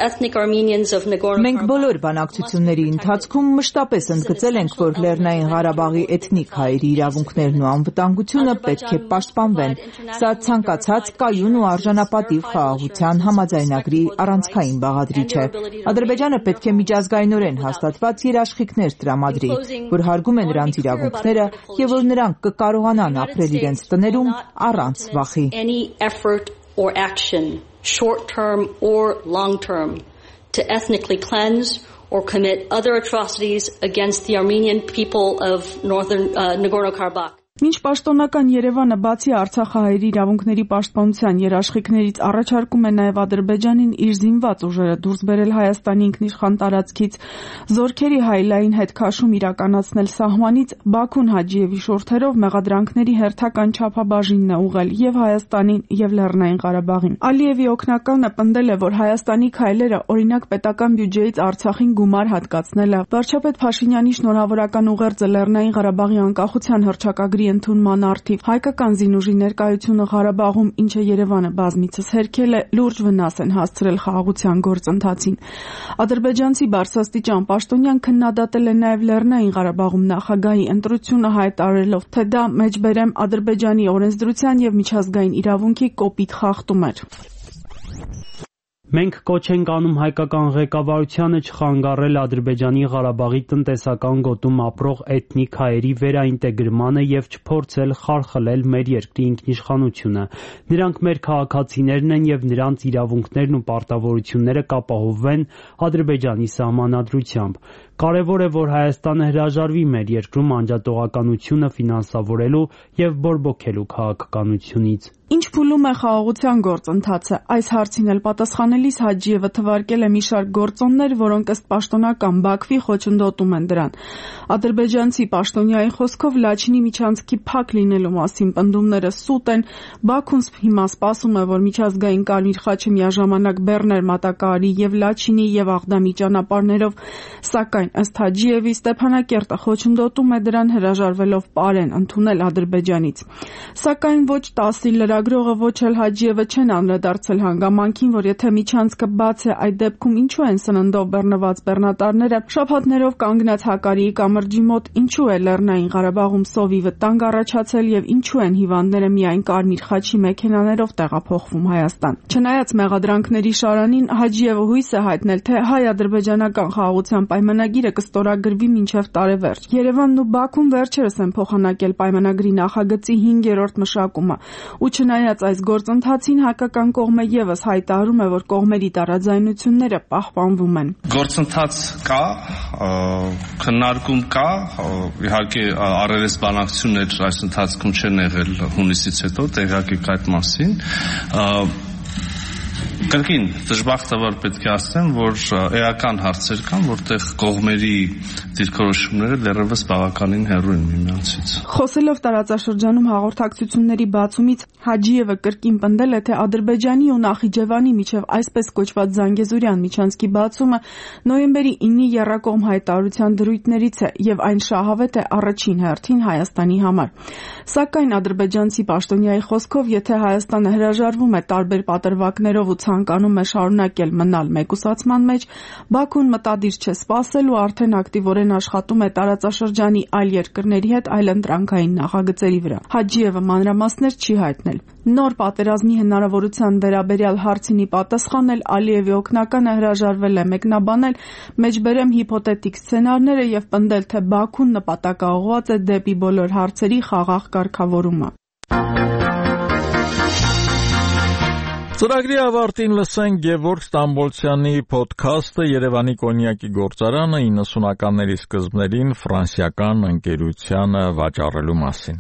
[SPEAKER 4] Մենք բոլոր բանակցությունների ընթացքում մշտապես ընդգծել ենք, որ Լեռնային Ղարաբաղի էթնիկ հայերի իրավունքներն ու անվտանգությունը պետք է պաշտպանվեն։ Սա ցանկացած կայուն ու արժանապատիվ խաղաղության համաձայնագրի առանցքային բաղադրիչ է։ Ադրբեջանը պետք է միջազգայինորեն հաստատված երաշխիքներ տրամադրի, որ հարգում է նրանց իրավունքները եւ որ նրանք կկարողանան ապրել իրենց տներում առանց վախի։
[SPEAKER 11] Or action, short-term or long-term, to ethnically cleanse or commit other atrocities against the Armenian people of northern uh, Nagorno-Karabakh.
[SPEAKER 10] Մինչ պաշտոնական Երևանը բացի արցախահայերի իրավունքների պաշտպանության երաշխիքներից առաջարկում է նաև Ադրբեջանին իր զինված ուժերը դուրս բերել Հայաստանի ինքնիշխան տարածքից, զորքերի հայլային հետ քաշում իրականացնել սահմանից, Բաքուն Հաջիևի շուրթերով մեղադրանքների հերթական չափաբաժինն է ուղղել եւ Հայաստանին եւ Լեռնային Ղարաբաղին։ Ալիևի օգնականը պնդել է, որ Հայաստանի քայլերը, օրինակ պետական բյուջեից Արցախին գումար հատկացնելը, վարչապետ Փաշինյանի շնորհավորական ուղերձը Լեռնային Ղարաբաղի անկախության հռչակագրի ընդունման առթիվ, հայկական զինուժի ներկայությունը Ղարաբաղում, ինչը Երևանը բազմիցս հերքել է, լուրջ վնաս են հասցրել խաղաղության գործընթացին։ Ադրբեջանցի բարձրաստիճան պաշտոնյան քննադատել է նաև Լեռնային Ղարաբաղում նախագահի ընտրությունը, հայտարարելով, թե դա մեջբերեմ Ադրբեջանի օրենսդրության եւ միջազգային իրավունքի կոպիտ խախտում էր։
[SPEAKER 7] Մենք կոչ ենք անում հայկական ղեկավարությանը չխանգարել Ադրբեջանի Ղարաբաղի տնտեսական գոտում ապրող էթնիկ հայերի վերաինտեգրմանը եւ չփորձել խարխլել մեր երկրի ինքնիշխանությունը։ Նրանք մեր քաղաքացիներն են եւ նրանց իրավունքներն ու պարտավորությունները կապահովվեն Ադրբեջանի սահմանադրությամբ։ Կարևոր է, որ Հայաստանը հրաժարվի մեր երկրում անջատողականությունը ֆինանսավորելու եւ բորբոքելու քաղաքականությունից։
[SPEAKER 10] Ինչ փուլում է խաղաղության գործընթացը։ Այս հարցին էլ պատասխանելիս Հաջիևը թվարկել է մի շարք գործոններ, որոնք ըստ պաշտոնական Բաքվի խոչընդոտում են դրան։ Ադրբեջանցի պաշտոնյայի խոսքով Լաչինի միջանցքի փակ լինելու մասին պնդումները սուտ են։ Բաքուն հիմա սպասում է, որ միջազգային Կարմիր խաչը միաժամանակ բեռներ մատակարարի եւ Լաչինի եւ Աղդամի ճանապարհներով, սակայն ըստ Հաջիևի Ստեփանակերտը խոչընդոտում է դրան հրաժարվելով պարեն ընդունել Ադրբեջանից։ Սակայն ոչ տասի լրագրողը, ոչ էլ Հաջիևը չեն անդրադարձել հանգամանքին, որ եթե միջանցքը բաց է, այդ դեպքում ինչու են սննդով բեռնված բեռնատարները շաբաթներով կանգնած Հակարիի կամրջի մոտ, ինչու է Լեռնային Ղարաբաղում սովի վտանգ առաջացել եւ ինչու են հիվանդները միայն Կարմիր խաչի մեքենաներով տեղափոխվում Հայաստան։ Չնայած մեղադրանքների շարանին, Հաջիևը հույս է հայտնել, թե հայ-ադրբեջանական խաղաղության պայմանագիրը կստորագրվի մինչև տարեվերջ։ Երևանն ու Բաքուն վերջերս են փոխանակել պայմանագրի նախագծի հինգերորդ մշակումը, ու չնայած այս գործընթացին հայկական կողմը եւս հայտարարում է, որ կողմերի տարաձայնությունները պահպանվում են։
[SPEAKER 12] Գործընթաց կա, քննարկում կա, իհարկե առերես բանակցություններ այս ընթացքում չեն եղել հունիսից հետո, տեղյակ եք այդ մասին։ Կրկին դժբախտաբար պետք է ասեմ, որ էական հարցեր կան, որտեղ կողմերի դիրքորոշումները դեռևս բավականին հեռու են միմյանցից։
[SPEAKER 10] Խոսելով տարածաշրջանում հաղորդակցությունների բացումից, Հաջիևը կրկին պնդել է, թե Ադրբեջանի ու Նախիջևանի միջև այսպես կոչված Զանգեզուրյան միջանցքի բացումը նոյեմբերի ինը եռակողմ հայտարարության դրույթներից է եւ այն շահավետ է առաջին հերթին Հայաստանի համար։ Սակայն ադրբեջանցի պաշտոնյայի խոսքով, եթե Հայաստանը հրաժարվում է տարբեր պատրվակներով ու ցանկանում է շարունակել մնալ մեկուսացման մեջ, Բաքուն մտադիր չէ սպասել ու արդեն ակտիվորեն աշխատում է տարածաշրջանի այլ երկրների հետ այլընտրանքային նախագծերի վրա։ Հաջիևը մանրամասներ չի հայտնել։ Նոր պատերազմի հնարավորության վերաբերյալ հարցին ի պատասխան էլ Ալիևի օգնականը հրաժարվել է մեկնաբանել մեջբերեմ հիփոթետիկ սցենարները եւ պնդել, թե Բաքուն նպատակաուղղված է դեպի բոլոր հարցերի խաղաղ կարգավորումը։
[SPEAKER 1] Ծրագրի ավարտին լսենք Գևորգ Ստամբոլցյանի ոդքասթը Երևանի կոնյակի գործարանը իննսունականների սկզբներին ֆրանսիական ընկերությանը վաճառելու մասին։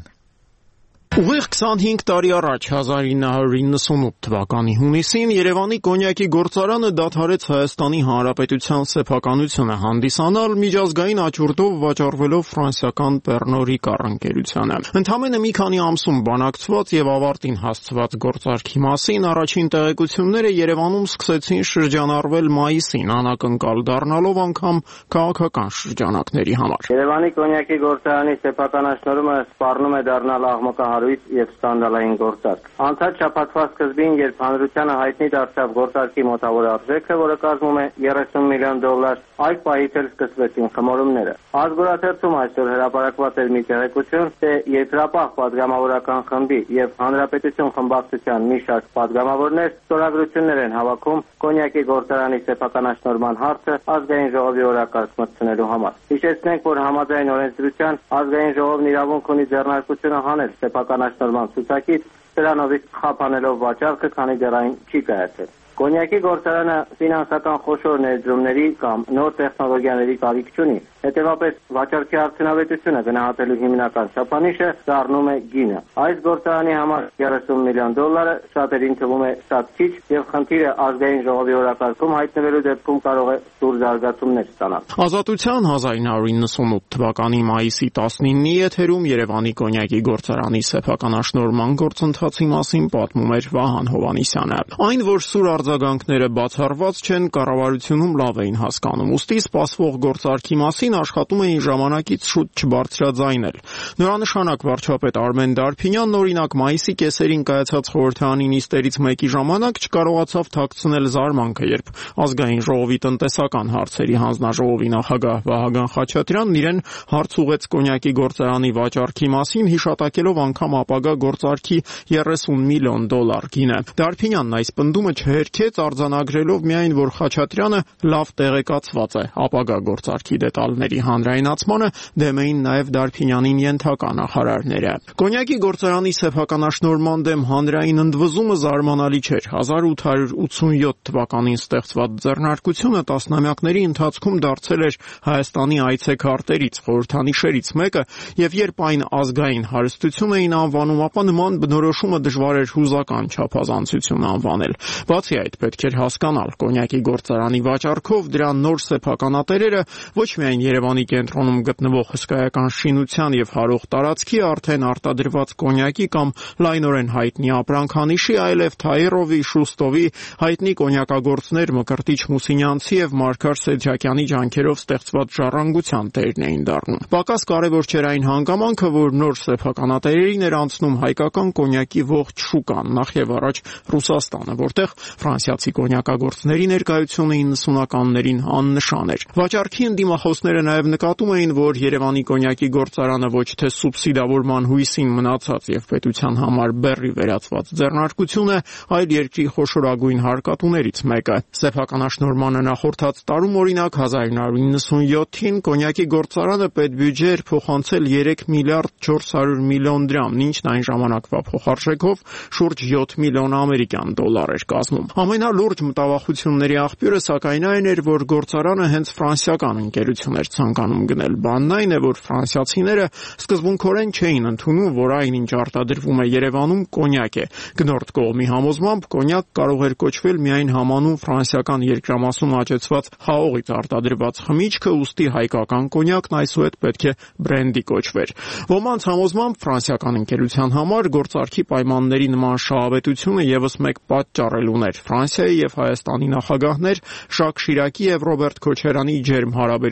[SPEAKER 13] Ուղիղ քսանհինգ տարի առաջ հազար ինը հարյուր իննսունութ թվականի հունիսին Երևանի կոնյակի գործարանը դադարեց Հայաստանի Հանրապետության սեփականությունը հանդիսանալ միջազգային աճուրդով վաճառվելով ֆրանսիական Pernod Ricard ընկերությանը։ Ընդամենը մի քանի ամսում բանակցված եւ ավարտին հասցված գործարքի մասին առաջին տեղեկությունները Երևանում սկսեցին շրջանառվել մայիսին, անակնկալ դառնալով անգամ քաղաքական շրջանակների համար։
[SPEAKER 14] Երևանի կոնյակի գործարանի սեփականաշնորհումը սպառնում է դառնալ աղմկահարույց եւ սկանդալային գործարք։ Անցած շաբաթվա սկզբին, երբ հանրությանը հայտնի դարձավ գործարքի մոտավոր արժեքը, որը կազմում է երեսուն միլիոն դոլար, այդ պահից էլ սկսվեցին խմորումները։ Ազգորաթերթում այսօր հրապարակված էր մի տեղեկություն, թե Երկրապահ պատգամավորական խմբի եւ Հանրապետություն խմբակցության մի շարք պատգամավորներ ստորագրություններ են հավաքում կոնյակի գործարանի սեփականաշնորհման հարցը ազգային ժողովի օրակարգ մտցնելու համար։ Հիշեցնենք, որ համաձայն օրենսդրության ազգային ժողովն իրավունք ունի ձեռնարկությունը հանել սեփականաշնորհման ցուցակից, դրանով իսկ խափանելով վաճառքը, քանի դեռ այն չի կայացել։ Կոնյակի գործարանը ֆինանսական խոշոր ներդրումների կամ նոր տեխնոլոգիաների կարիք չունի։ Հետևաբար վաճառքի արդյունավետությունը գնահատելու հիմնական չափանիշը դառնում է գինը։ Այս գործարանի համար երեսուն միլիոն դոլարը շատերին թվում է շատ քիչ եւ խնդիրը ազգային ժողովի օրակարգում հայտնվելու դեպքում կարող է սուր զարգացումներ ստանալ։
[SPEAKER 13] Ազատության հազար ինը հարյուր իննսունութ թվականի մայիսի տասնինի եթերում Երևանի կոնյակի գործարանի սեփականաշնորհման գործընթացի մասին պատմում էր Վահան Հովհաննիսյանը։ Այն, որ սուր արձագանքները բացառված չեն, կառավարությունում լավ էին հասկանում։ Ուստի սպասվող գործարքի մասին աշխատում էին ժամանակից շուտ չբարձրաձայնել։ Նորանշանակ վարչապետ Արմեն Դարփինյանն օրինակ մայիսի կեսերին կայացած խորհրդարանի նիստերից մեկի ժամանակ չկարողացավ թաքցնել զարմանքը, երբ ազգային ժողովի տնտեսական հարցերի հանձնաժողովի նախագահ Վահագն Խաչատրյանն իրեն հարց ուղեց կոնյակի գործարանի վաճառքի մասին, հիշատակելով անգամ ապագա գործարքի երեսուն միլիոն դոլար գինը։ Դարփինյանն այս պնդումը չհերքեց, արձանագրելով միայն, որ Խաչատրյանը լավ տեղեկացված է ապագա գործարքի դետալների հանրայնացմանը, դեմ էին նաև Դարփինյանին ենթակա նախարարները։ Կոնյակի գործարանի սեփականաշնորհման դեմ հանրային ընդվզումը զարմանալի չէր։ հազար ութ հարյուր ութսունյոթ թվականին ստեղծված ձեռնարկությունը տասնամյակների ընթացքում դարձել էր Հայաստանի այցեքարտերից, խորհրդանիշերից մեկը, եւ երբ այն ազգային հարստություն էին անվանում, ապա նման բնորոշումը դժվար էր հուզական չափազանցություն անվանել։ Բացի այդ, պետք էր հասկանալ, կոնյակի գործարանի վաճառքով դրա նոր սեփականատերերը ոչ միայն Երևանի կենտրոնում գտնվող հսկայական շինության եւ հարող տարածքի արդեն արտադրված կոնյակի կամ լայնորեն հայտնի ապրանքանիշի, այլև Թայերովի, Շուստովի, հայտնի կոնյակագործներ Մկրտիչ Մուսինյանցի եւ Մարգար Սեդրակյանի ջանքերով ստեղծված ժառանգության տերն էին դառնում։ Պակաս կարևոր չէր այն հանգամանքը, որ նոր սեփականատերերին էր անցնում հայկական կոնյակի ողջ շուկան, նախ եւ առաջ Ռուսաստանը, որտեղ ֆրանսիացի կոնյակագործների ներկայությունը իննսունականներին աննշան էր։ Վաճառքի ընդդիմախոսները նաև նկատում էին, որ Երևանի կոնյակի գործարանը ոչ թե սուբսիդավորման հույսին մնացած եւ պետության համար բեռի վերածված ձեռնարկություն է, այլ երկրի խոշորագույն հարկատուներից մեկը։ Սեփականաշնորհմանը նախորդած տարում օրինակ հազար ինը հարյուր իննսունյոթին կոնյակի գործարանը պետբյուջե էր փոխանցել երեք միլիարդ չորս հարյուր միլիոն դրամ, ինչն այն ժամանակվա փոխարժեքով շուրջ յոթ միլիոն ամերիկյան դոլար էր կազմում։ Ամենալուրջ մտավախությունների աղբյուրը սակայն այն էր, որ գործարանը հենց ֆրանսիական ընկերություն էր ցանկանում գնել։ Բանն այն է, որ ֆրանսիացիները սկզբունքորեն չէին ընդունում, որ այն, ինչ արտադրվում է Երևանում, կոնյակ է։ Գնորդ կողմի համոզմամբ կոնյակ կարող էր կոչվել միայն համանուն ֆրանսիական երկրամասում աճեցված խաղողից արտադրված խմիչքը, ուստի հայկական կոնյակն այսուհետ պետք է բրենդի կոչվեր։ Ոմանց համոզմամբ ֆրանսիական ընկերության համար գործարքի պայմանների նման շահավետությունը եւս մեկ պատճառ ուներ Ֆրանսիայի եւ Հայաստանի նախագահներ Ժակ Շիրակի եւ Ռոբերտ Քոչարյանի ջերմ հարաբերությունները։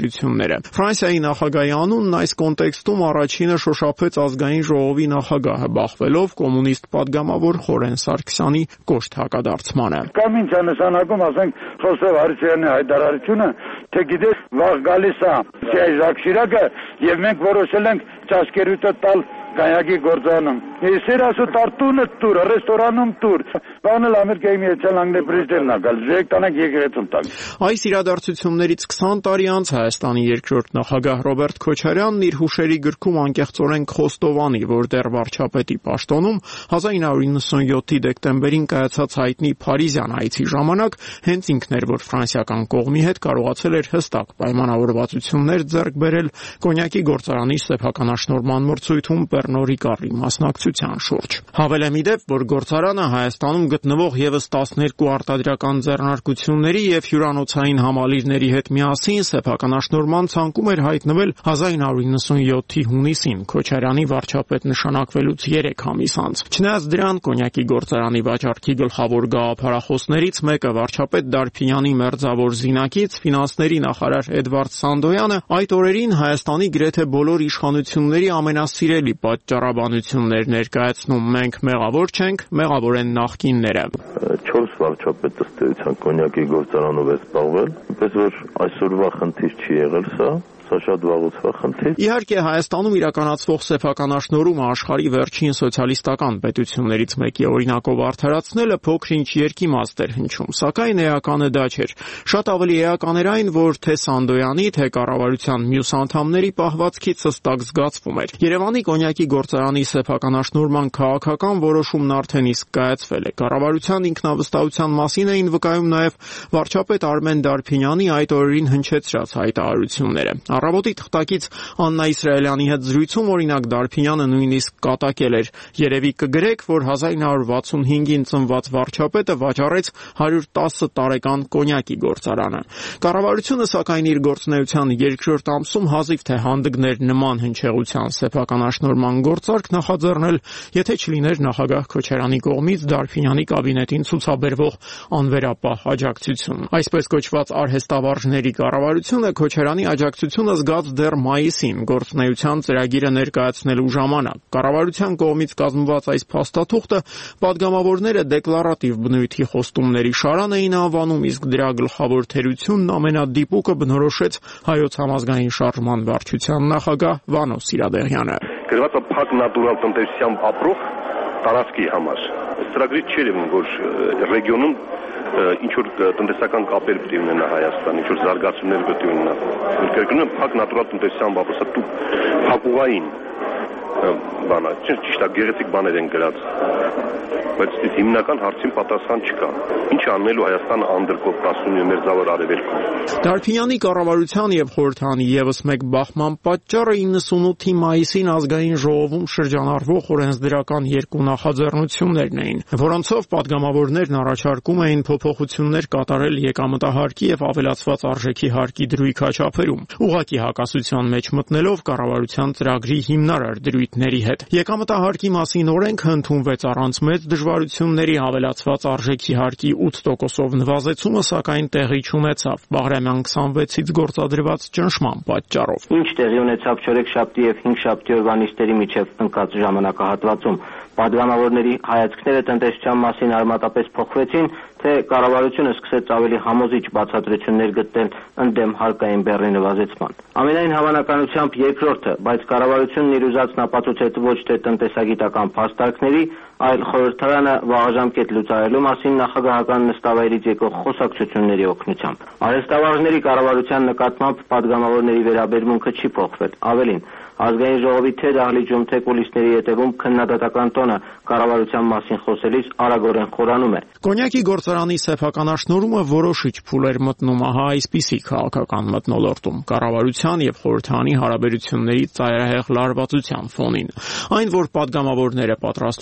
[SPEAKER 13] ընկերները։ Ֆրանսիայի նախագահի անունն այս կոնտեքստում առաջինը շոշափեց ազգային ժողովի նախագահը, բախվելով կոմունիստ падգամավոր Խորեն Սարգսյանի կոշտ հակադարձմանը։
[SPEAKER 15] Կամ ինչ է նշանակում, ասենք, Խոսով Հարությունյանի հայտարարությունը, թե գիտես, վաղ գալիս է Ժակ Շիրակը եւ մենք որոշել ենք ճաշկերուտը տալ կայակի գործանում։ Ես ասու տարտունը տուր, ռեստորանում տուր։ Բանել Ամերիկայի Միացյալ Նահանգների պրեզիդենտն է գալ, ժեք տանակ եկեղեցում տալ։
[SPEAKER 13] Այս իրադարձություններից քսան տարի անց Հայաստանի երկրորդ նախագահ Ռոբերտ Քոչարյանն իր հուշերի գրքում անկեղծորեն խոստովանի, որ դեռ վարչապետի պաշտոնում հազար նույն հարյուր նվաթյոթի դեկտեմբերին կայացած հայտնի Փարիզյան այցի ժամանակ հենց ինքն էր, որ ֆրանսիական կողմի հետ կարողացել էր հստակ պայմանավորվածություններ ձեռք բերել կոնյակի գործարանի սեփականաշնորհման մրցույթում Պեռնո Ռիկարի մասնակցության շուրջ։ Հավելեմ ի դեպ, որ գործարանը Հայաստանում գտնվող ևս տասներկու արտադրական ձեռնարկությունների եւ հյուրանոցային համալիրների հետ միասին սեփականաշնորհման ցանկում էր հայտնվել հազար նույն հարյուր նվաթյոթի հունիսին Քոչարյանի վարչապետ նշանակվելուց երեք ամիս անց։ Չնայած դրան, կոնյակի գործարանի վաճառքի գլխավոր գաղափարախոսներից մեկը վարչապետ Դարփինյանի մերձավոր զինակից ֆինանսների նախարար Էդվարդ Սանդոյանը այդ օրերին Հայաստանի գրեթե բոլոր իշխանությունների ամենասիրելի պատճառաբանություններ ներկայացնում։ Մենք մեղավոր չենք, մեղավոր են նախկինները։
[SPEAKER 16] Չորս վարչապետ ըստ էության կոնյակի գործարանով է զբաղվել, այնպես որ այսօրվա խնդիր չի եղել սա։ Սա շատ վաղուց խնդիր։
[SPEAKER 13] Իհարկե Հայաստանում իրականացվող սեփականաշնորհումը աշխարհի վերջին սոցիալիստական պետություններից մեկի օրինակով արդարացնելը փոքր-ինչ երկիմաստ էր հնչում, սակայն էականը դա չէր։ Շատ ավելի էական էր այն, որ թե Սանդոյանի, թե կառավարության մյուս անդամների պահվածքից հստակ զգացվում էր։ Երևանի կոնյակի գործարանի սեփականաշնորհման քաղաքական որոշումն արդեն իսկ կայացվել է։ Կառավարության ինքնավստահության մասին էին վկայում նաև վարչապետ Արմեն Դարփինյանի այդ օրերին հնչեցրած հայտարարությունները։ Առավոտի թղթակից Աննա Իսրայելյանի հետ զրույցում օրինակ Դարփինյանը նույնիսկ կատակել էր. երևի կգրեք, որ հազար նույն հարյուր վաթսունհինգին ծնված վարչապետը վաճառեց հարյուր տասը տարեկան կոնյակի գործարանը։ Կառավարությունը սակայն իր գործունեության երկրորդ ամսում հազիվ թե հանդգներ նման հնչեղության սեփականաշնորհման գործարք նախաձեռնել, եթե չլիներ նախագահ Քոչարյանի կողմից Դարփինյանի կաբինետին ցուցաբերվող անվերապահ աջակցություն։ Այսպես կոչված արհեստավարժների կառավարությունը Քոչարյանի աջակցությունը զգաց դեռ մայիսին գործունեության ծրագիրը ներկայացնելու ժամանակ։ Կառավարության կողմից կազմված այս փաստաթուղթը падգամավորները դեկլարատիվ բնույթի խոստումների շարան էին անվանում, իսկ դրա գլխավոր թերությունն ամենադիպուկը բնորոշեց Հայոց համազգային շարժման վարչության նախագահ Վանո Սիրադեղյանը։
[SPEAKER 17] Գրված է փակ նատուրալ տնտեսությամբ ապրող տարածքի համար։ Ծրագրի չէր ևն, որ ռեգիոնում ինչ որ տնտեսական կապեր պետք է ունենա Հայաստան, ինչ որ զարգացումներ պետք է ունենա։ Կրկնում եմ, փակ նատուրալ տնտեսությամբ ապրող, սա դու փակուղային բանա, ճիշտ է, գեղեցիկ բաներ են գրած, բայց հիմնական հարցին պատասխան չկա։ Ինչ անելու Հայաստանը անդրկով տասնինը մերձավոր արևելքում։
[SPEAKER 13] Դարփինյանի կառավարության եւ խորհրդանի եւս մեկ բախման պատճառը իննսունութի մայիսին ազգային ժողովում շրջանառվող օրենսդրական երկու նախաձեռնություններն էին, որոնցով падգամավորներն առաջարկում էին փոփոխություններ կատարել եկամտահարկի եւ ավելացված արժեքի հարկի դրույք հաճախերում, ուղղակի հակասության մեջ մտնելով կառավարության ծրագրի հիմնարար դրույթների հետ։ Եկամտահարկի մասին օրենքը ընդունվեց առանց մեծ դժվարությունների, ավելացված արժեքի հարկի ութ տոկոսով նվազեցումը սակայն տեղի չունեցավ Բաղրամյան քսանվեցից գործադրված ճնշման պատճառով։
[SPEAKER 14] Ինչ տեղի ունեցավ չորեքշաբթի եւ հինգշաբթի օրվա նիստերի միջև ընկած ժամանակահատվածում, падգամավորների հայացքները տնտեսության մասին արմատապես փոխվեցին, թե կառավարությունը սկսեց ավելի համոզիչ բացատրություններ գտնել ընդդեմ հարկային բեռի նվազեցման։ Ամենայն հավանականությամբ երկրորդը, բայց կառավարությունն իր ուզածն ապացուցեց ոչ թե տնտեսագիտական փաստարկների, այլ խորհրդարանը վաղաժամկետ լուծարելու մասին նախագահական նստավայրից եկող խոսակցությունների օգնությամբ։ Արհեստավարժների կառավարության նկատմամբ падգամավորների վերաբերմունքը չի փոխվել, ավելին, ազգային ժողովի թե դահլիճում, թե կուլիսների ետևում քննադատական տոնը կառավարության մասին խոսելիս արագորեն խորանում է։
[SPEAKER 13] Կոնյակի գործարանի սեփականաշնորհումը որոշիչ փուլ էր մտնում ահա այսպիսի քաղաքական մթնոլորտում կառավարության եւ խորհրդանի հարաբերությունների ծայրահեղ լարվածության ֆոնին։ Այն, որ падգամավորները պատրաստվում են այս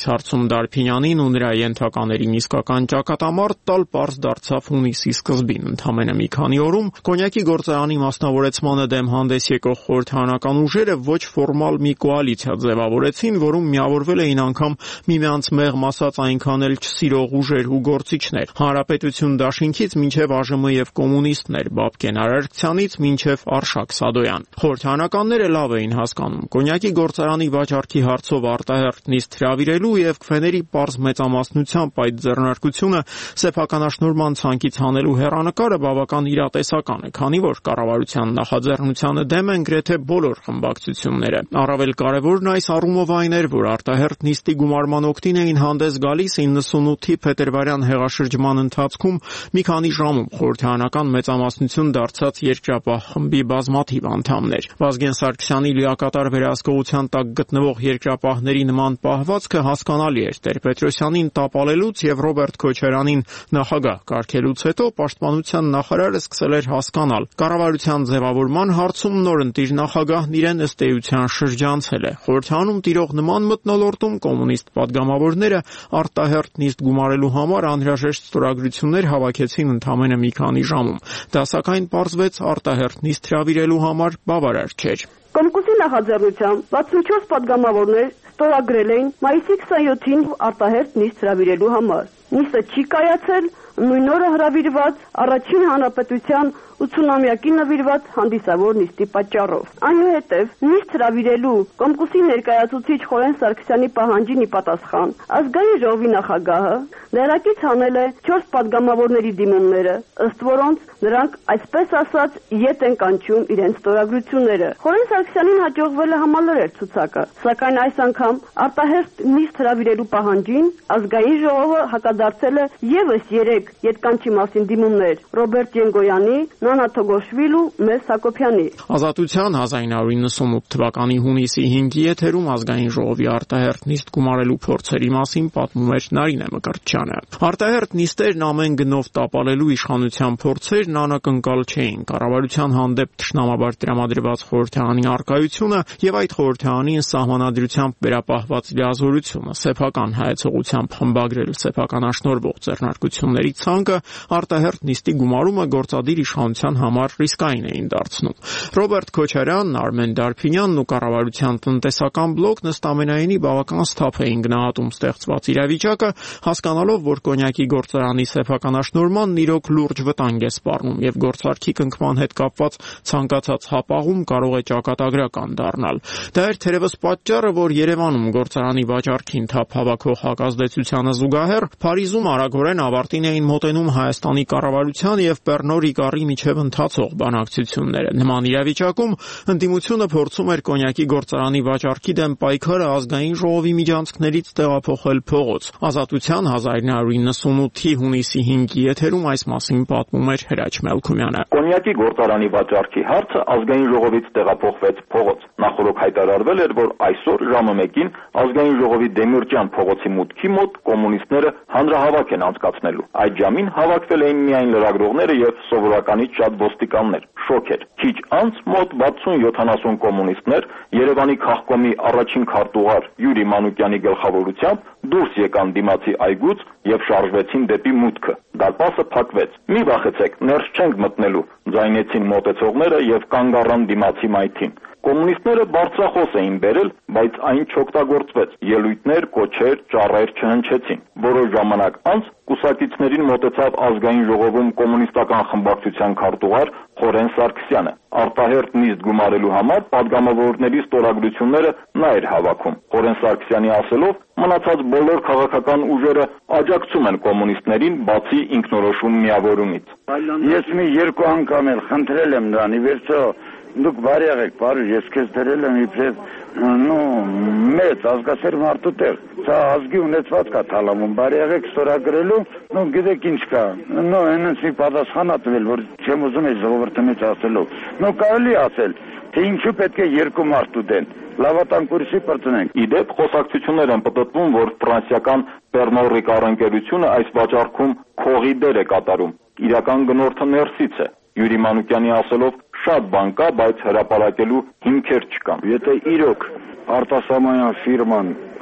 [SPEAKER 13] հարցում Դարփինյանին ու նրա ենթականերին իսկական ճակատամարտ տալ պարզ դարձավ հունիսի սկզբին։ Ընդամենը մի քանի օրում կոնյակի գործարանի մասնավորեցմանը դեմ հանդես եկող խորհրդարանական ուժերը ոչ ֆորմալ մի կոալիցիա ձևավորեցին, որում միավորվել էին անգամ միմյանց մեղմ ասած այնքան էլ չսիրող ուժեր ու գործիչներ։ Հանրապետություն դաշինքից մինչև ԱԺՄ եւ կոմունիստներ, Բաբկեն Արարքցյանից մինչև Արշակ Սադոյան։ Խորհրդարանականները լավ էին հասկանում կոնյակի գործարանի վաճառքի հարցով արտահերթ նիստ հրավիրելու եւ քվեների պարզ մեծամասնությամբ այդ ձեռնարկությունը սեփականաշնորհման ցանկից հանելու հեռանկարը բավական իրատեսական է, քանի որ կառավարության նախաձեռնությանը դեմ են գրեթե բոլոր խմբակցությունները։ Առավել կարևորն այս առումով այն էր, որ արտահերթ նիստի գումարման օգտին էին հանդես գալիս իննսունութի փետրվարյան հեղաշրջման ընթացքում մի քանի ժամում խորհրդարանական մեծամասնություն դարձած երկրապահ խմբի բազմաթիվ անդամներ։ Վազգեն Սարգսյանի լիակատար վերահսկողության տակ գտնվող երկրապահների նման պահվածքը հասկանալի էր Տեր-Պետրոսյանին տապալելուց եւ Ռոբերտ Քոչարյանին նախագահ կարգելուց հետո պաշտպանության նախարարը սկսել էր հասկանալ կառավարության ձևավորման հարցում նորընտիր նախագահն իրեն ըստ էության շրջանցել է։ Խորհրդանում տիրող նման մթնոլորտում կոմունիստ падգամավորները արտահերթ նիստ գումարելու համար անհրաժեշտ ստորագրություններ հավաքեցին ընդամենը մի քանի ժամում։ Դա սակայն պարզվեց արտահերթ նիստ հրավիրելու համար բավարար չէր։
[SPEAKER 18] Կոմկուսի նախաձեռնությամբ վաթսունչորս падգամավորներ ստորագրել էին մայիսի քսանյոթին արտահերթ նիստ հրավիրելու համար։ Նիստը չի կայացել նույն օրը հրավիրված առաջին հանրապետության ութսունամյակի նվիրված հանդիսավոր նիստի պատճառով։ Այնուհետև նիստ հրավիրելու Կոմկուսի ներկայացուցիչ Խորեն Սարգսյանի պահանջին ի պատասխան ազգային ժողովի նախագահը դերակից հանել է չորս падգամավորների դիմումները, ըստ որոնց նրանք այսպես ասած ետ են կանչում իրենց ստորագրությունները։ Խորեն Սարգսյանին հաջողվել է համալրել ցուցակը, սակայն այս անգամ արտահերթ նիստ հրավիրելու պահանջին ազգային ժողովը հակադարձել է եւս երեք ետկանչի մասին դիմումներ Ռոբերտ Ջենգոյանի, Նանա Թոգոշվիլու, Մեզ Հակոբյանի։
[SPEAKER 13] Ազատության հազար իննսուն իննսունութ թվականի հունիսի հինգի եթերում ազգային ժողովի արտահերթ նիստ գումարելու փորձերի մասին պատմում էր Նարինե Մկրտչյանը։ Արտահերթ նիստերն ամեն գնով տապալելու իշխանության փորձերն անակնկալ չէին։ Կառավարության հանդեպ թշնամաբար տրամադրված խորհրդարանի արկայությունը եւ այդ խորհրդարանին սահմանադրությամբ վերապահված լիազորությունը, սեփական հայեցողությամբ խմբագրել սեփականաշնորհվող ձեռնարկությունների ցանկը արտահերթ նիստի գումարումը գործադիր իշխանության համար ռիսկային էին դարձնում։ Ռոբերտ Քոչարյանն, Արմեն Դարփինյանն ու կառավարության տնտեսական բլոկն ըստ ամենայնի բավական սթափ էին գնահատում ստեղծված իրավիճակը, հասկանալով, որ կոնյակի գործարանի սեփականաշնորհմանն իրոք լուրջ վտանգ է սպառնում եւ գործարքի կնքման հետ կապված ցանկացած հապաղում կարող է ճակատագրական դառնալ։ Դա էր թերևս պատճառը, որ Երևանում գործարանի վաճառքին թափ հավաքող հակազդեցությանը զուգահեռ Փարիզում արագորեն ավարտին էին մոտենում Հայաստանի կառավարության եւ Պեռնո Ռիկարի միջև ընթացող բանակցությունները։ Նման իրավիճակում ընդդիմությունը փորձում էր կոնյակի գործարանի վաճառքի դեմ պայքարը ազգային ժողովի միջանցքներից տեղափոխել փողոց։ Ազատության հազար իննսուն իննսունութի հունիսի հինգի եթերում այս մասին պատմում էր Հրաչ Մելքումյանը։
[SPEAKER 19] Կոնյակի գործարանի վաճառքի հարցը ազգային ժողովից տեղափոխվեց փողոց։ Նախորդ հայտարարվել էր, որ այսօր ժամը մեկին ազգային ժողովի Դեմիրճյան փողոցի մուտքի մոտ կոմունիստները հանրահավաք են անցկացնելու։ Այդ ժամին հավաքվել էին միայն լրագրողները եւ սովորականից շատ ոստիկաններ։ Շոկ էր։ Քիչ անց մոտ վաթսուն յոթանասուն կոմունիստներ Երևանի քաղաքոմի առաջին քարտուղար Յուրի Մանուկյանի գլխավորությամբ դուրս եկան դիմացի այգուց եւ շարժվեցին դեպի մուտքը։ Դարպասը փակվեց։ Մի վախեցեք, ներս չենք մտնելու, ձայնեցին մոտեցողները եւ կանգ առան դիմացի մայթին։ Կոմունիստները բարձրախոս էին բերել, բայց այն չօգտագործվեց։ Ելույթներ, կոչեր, ճառեր չհնչեցին։ Որոշ ժամանակ անց կուսակիցներին մոտեցավ ազգային ժողովում կոմունիստական խմբակցության քարտուղար Խորեն Սարգսյանը։ Արտահերթ նիստ գումարելու համար падգամավորների ստորագրությունները նա էր հավաքում։ Խորեն Սարգսյանի ասելով, մնացած բոլոր քաղաքական ուժերը աջակցում են կոմունիստներին, բացի ինքնորոշում միավորումից։
[SPEAKER 15] Ես մի երկու անգամ էլ խնդրել եմ նրան, ի վերջո դուք բարի եղեք, բարի, ես քեզ դրել եմ իբրև նո մեծ ազգասեր մարդու տեղ։ Սա ազգի ունեցված կա թալամում, բարի եղեք ստորագրելու, նո գիտեք ինչ կա։ Նո այնպես մի պատասխան ա տվել, որ չեմ ուզում այս ժողովրդի մեջ ասելով։ Նո կարելի ասել, թե ինչու պետք է երկու մարդ ուտեն։ Լավատան կուրսի պրծնենք։
[SPEAKER 19] Իդեպ խոսակցություններ են պտտվում, որ ֆրանսիական Պեռնո Ռիկար ընկերությունը այս վաճառքում քողի դեր է կատարում։ Իրական գնորդը ներսից է։ Յուրի Մանուկյանի ասելով, շատ բան կա, բայց հրապարակելու հիմքեր չկան։
[SPEAKER 15] Եթե իրոք արտասահմանյան ֆիրման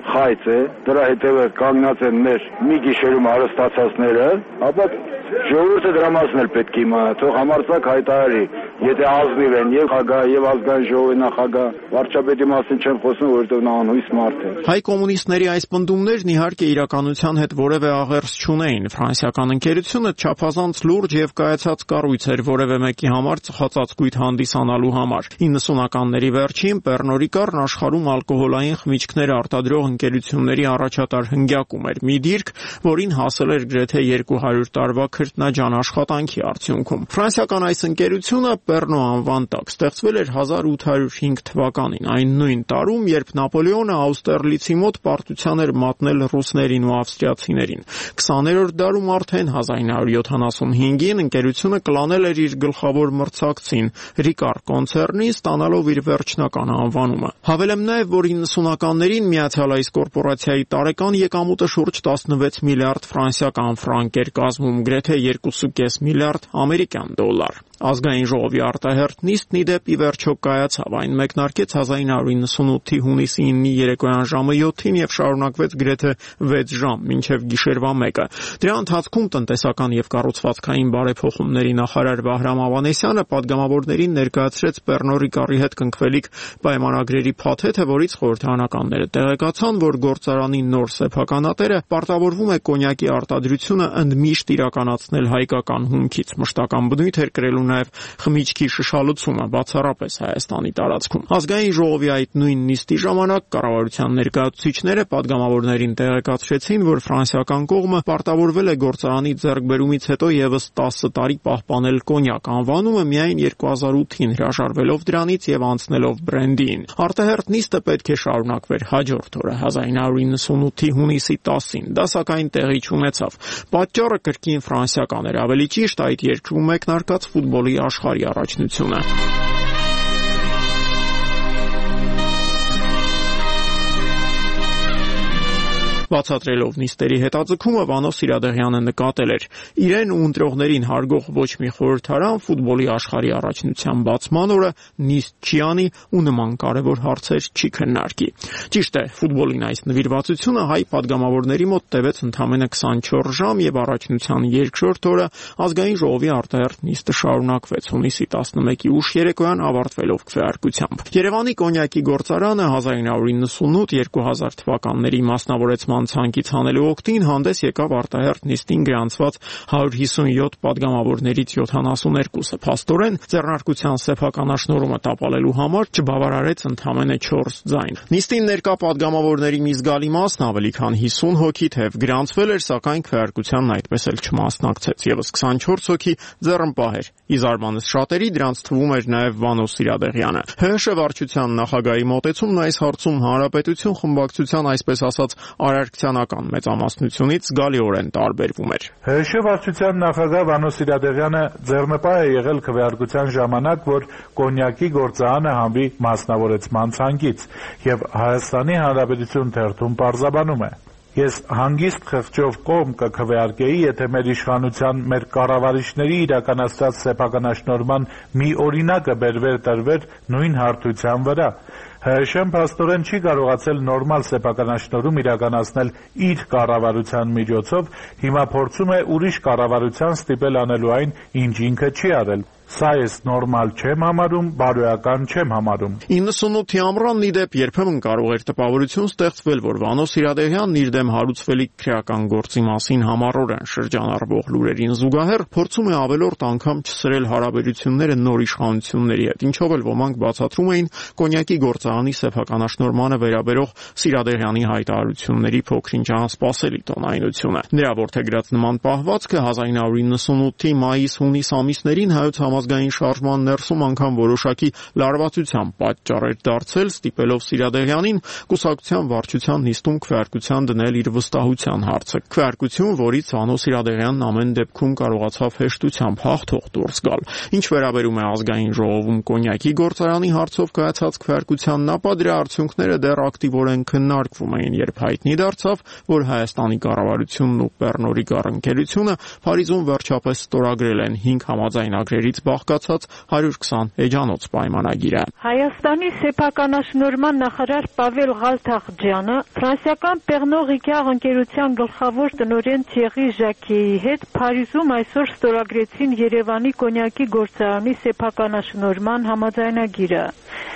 [SPEAKER 15] խայծ է, դրա հետևը կանգնած են մեր մի գիշերում հարստացածները, ապա ժողովուրդը դրա մասն էլ պետք է իմանա, թող համարձակ հայտարարի, եթե ազնիվ են եւ խագահ եւ ազգային ժողովի նախագահ, վարչապետի մասին չեմ խոսում, որովհետեւ նա անհույս մարդ է։
[SPEAKER 13] Հայ կոմունիստների այս պնդումներն իհարկե իրականության հետ որևէ աղերս չունեին։ Ֆրանսիական ընկերությունը չափազանց լուրջ եւ կայացած կառույց էր որևէ մեկի համար ծխածածկույթ հանդիսանալու համար։ իննսունականների վերջին Pernod Ricard-ն աշխարհում ալկոհոլային խմիչքներ արտադրող ընկերությունների առաջատար հնգյակում էր, մի դիրք, որին հասել էր գրեթե երկու հարյուր տարվա քրտնաջան աշխատանքի արդյունքում։ Ֆրանսիական այս ընկերությունը Pernod անվան տակ ստեղծվել էր հազար ութ հարյուր հինգ թվականին, այն նույն տարում, երբ Նապոլեոնը Աուստերլիցի մոտ պարտության էր մատնել ռուսներին ու ավստրիացիներին։ քսաներորդ դարում արդեն հազար ինը հարյուր յոթանասունհինգին ընկերությունը կլանել էր իր գլխավոր մրցակցին Ricard կոնցեռնի, ստանալով իր վերջնական անվանումը։ Հավելեմ նաև, որ իննսունականներին Միացյալ այս կորպորացիայի տարեկան եկամուտը շուրջ տասնվեց միլիարդ ֆրանսիական ֆրանկ էր կազմում, գրեթե երկու կես միլիարդ ամերիկյան դոլար։ Ազգային ժողովի արտահերթ նիստն ի դեպ ի վերջո կայացավ, այն մեկնարկեց հազար ինը հարյուր իննսունութի հունիսի իննի երեկոյան ժամը յոթին եւ շարունակվեց գրեթե վեց ժամ, մինչեւ գիշերվա մեկը։ Դրա ընթացքում տնտեսական եւ կառուցվածքային բարեփոխումների նախարար Վահրամ Ավանեսյանը պատգամավորներին ներկայացրեց Pernod Ricard-ի հետ կնքվելիք պայմանագրերի փաթեթը, որից խորհրդարանականները տեղեկացան, որ գործարանի նոր սեփականատերը պարտավորվում է կոնյակի արտադրությունը ընդմիշտ իրականացնել հայկական հումքից, մշտական բնույթ էր կրելու նաև խմիչքի շշալցումը բացառապես Հայաստանի տարածքում։ Ազգային ժողովի այդ նույն նիստի ժամանակ կառավարության ներկայացուցիչները պատգամավորներին տեղեկացրեցին, որ ֆրանսիական կողմը պարտավորվել է գործարանի ձեռքբերումից հետո եւս տասը տարի պահպանել կոնյակ անվանումը միայն երկու հազար ութին հրաժարվելով դրանից եւ անցնելով բրենդին։ Արտահերթ նիստը պետք է շարունակվեր հաջորդ օրը հազար ինը հարյուր իննսունութի հունիսի տասին, դա սակայն տեղի չունեցավ։ Պատճառը կրկին ֆրանսիական էր, ավելի ճիշտ այդ երկրում մեկնարկած ֆուտբոլի աշխարհի առաջնությունը։ Բացատրելով նիստերի հետաձգումը Վանո Սիրադեղյանը նկատել էր. իրեն ու ընտրողներին հարգող ոչ մի խորհրդարան ֆուտբոլի աշխարհի առաջնության բացման օրը նիստ չի անի ու նման կարևոր հարցեր չի քննարկի։ Ճիշտ է, ֆուտբոլին այս նվիրվածությունը հայ падգամավորների մոտ տևեց ընդամենը քսանչորս ժամ եւ առաջնության երկրորդ օրը ազգային ժողովի արտահերթ նիստը շարունակվեց հունիսի տասնմեկի ուշ երեկոյան ավարտվելով քվեարկությամբ։ Երևանի կոնյակի գործարանը հազար ինը հարյուր իննսունութ երկու հազար թվականների մասնավորեցման ցանկից հանելու օգտին հանդես եկավ արտահերթ նիստին գրանցված հարյուր հիսունյոթ падգամավորներից յոթանասուներկուսը։ Փաստորեն ձեռնարկության սեփականաշնորհումը տապալելու համար չբավարարեց ընդամենը չորս ձայն։ Նիստին ներկա падգամավորների մի զգալի մասն ավելի քան հիսուն հոգի թեև գրանցվել էր, սակայն քվեարկությանն այդպես էլ չմասնակցեց, եւս քսանչորս հոգի ձեռնպահ էր։ Ի զարմանս շատերի դրանց թվում էր նաեւ Վանո Սիրադեղյանը։ ՀՀՇ վարչության նախագահի մոտեցումն այս հարցում հանրապետություն խմբակցության այսպես ասած արարքցիանական մեծամասնությունից զգալիորեն տարբերվում էր։
[SPEAKER 20] ՀՀՇ վարչության նախագահ Վանո Սիրադեղյանը ձեռնպահ է եղել քվեարկության ժամանակ, որ կոնյակի գործարանը համբի մասնավորեցման ցանկից եւ Հայաստանի Հանրապետություն թերթում պարզաբանում է. Ես հանգիստ խղճով կողմ կքվեարկեի, եթե մեր իշխանության, մեր կառավարիչների իրականացրած սեփականաշնորհման մի օրինակը բերվեր տրվեր նույն հարթության վրա։ ՀՀՇ-ն փաստորեն չի կարողացել նորմալ սեփականաշնորհում իրականացնել իր կառավարության միջոցով, հիմա փորձում է ուրիշ կառավարության ստիպել անելու այն, ինչ ինքը չի արել։ Սա ես նորմալ չեմ համարում, բարոյական չեմ համարում։
[SPEAKER 13] իննսունութի ամռանն ի դեպ երբեմն կարող էր տպավորություն ստեղծվել, որ Վանո Սիրադեղյանն իր դեմ հարուցվելիք քրեական գործի մասին համառորեն շրջանառվող լուրերին զուգահեռ փորձում է ավելորդ անգամ չսրել հարաբերությունները նոր իշխանությունների հետ, ինչով էլ ոմանք բացատրում էին կոնյակի գործարանի սեփականաշնորհմանը վերաբերող Սիրադեղյանի հայտարարությունների փոքրինչ անսպասելի տոնայնությունը։ Նրա որդեգրած նման պահվածքը հազար ինը հարյուր իննսունութի մայիս-հունիս ամիսներին հայոց համազգային շարժման ներսում անգամ որոշակի լարվածության պատճառ էր դարձել, ստիպելով Սիրադեղյանին կուսակցության վարչության նիստում քվեարկության դնել իր վստահության հարցը։ Քվեարկություն, որից Վանո Սիրադեղյանն ամեն դեպքում կարողացավ հեշտությամբ հաղթող դուրս գալ։ Ինչ վերաբերում է ազգային ժողովում կոնյակի գործարանի հարցով կայացած քվեարկությանն, ապա դրա արդյունքները դեռ ակտիվորեն քննարկվում էին, երբ հայտնի դարձավ, որ Հայաստանի կառավարությունն ու Pernod Ricard ընկերությունը Փարիզում վերջապես ստորագրել են հինգ համաձայնագրերից բաղկացած հարյուր կսան էջանոց պայմանագիրը։
[SPEAKER 21] Հայաստանի սեփականաշնորհման նախարար Պավել Ղալթախջյանը ֆրանսիական Pernod Ricard ընկերության գլխավոր տնօրեն Թիերի Ժակեի հետ Փարիզում այսօր ստորագրեցին Երևանի կոնյակի գործարանի սեփականաշնորհման համաձայնագիրը։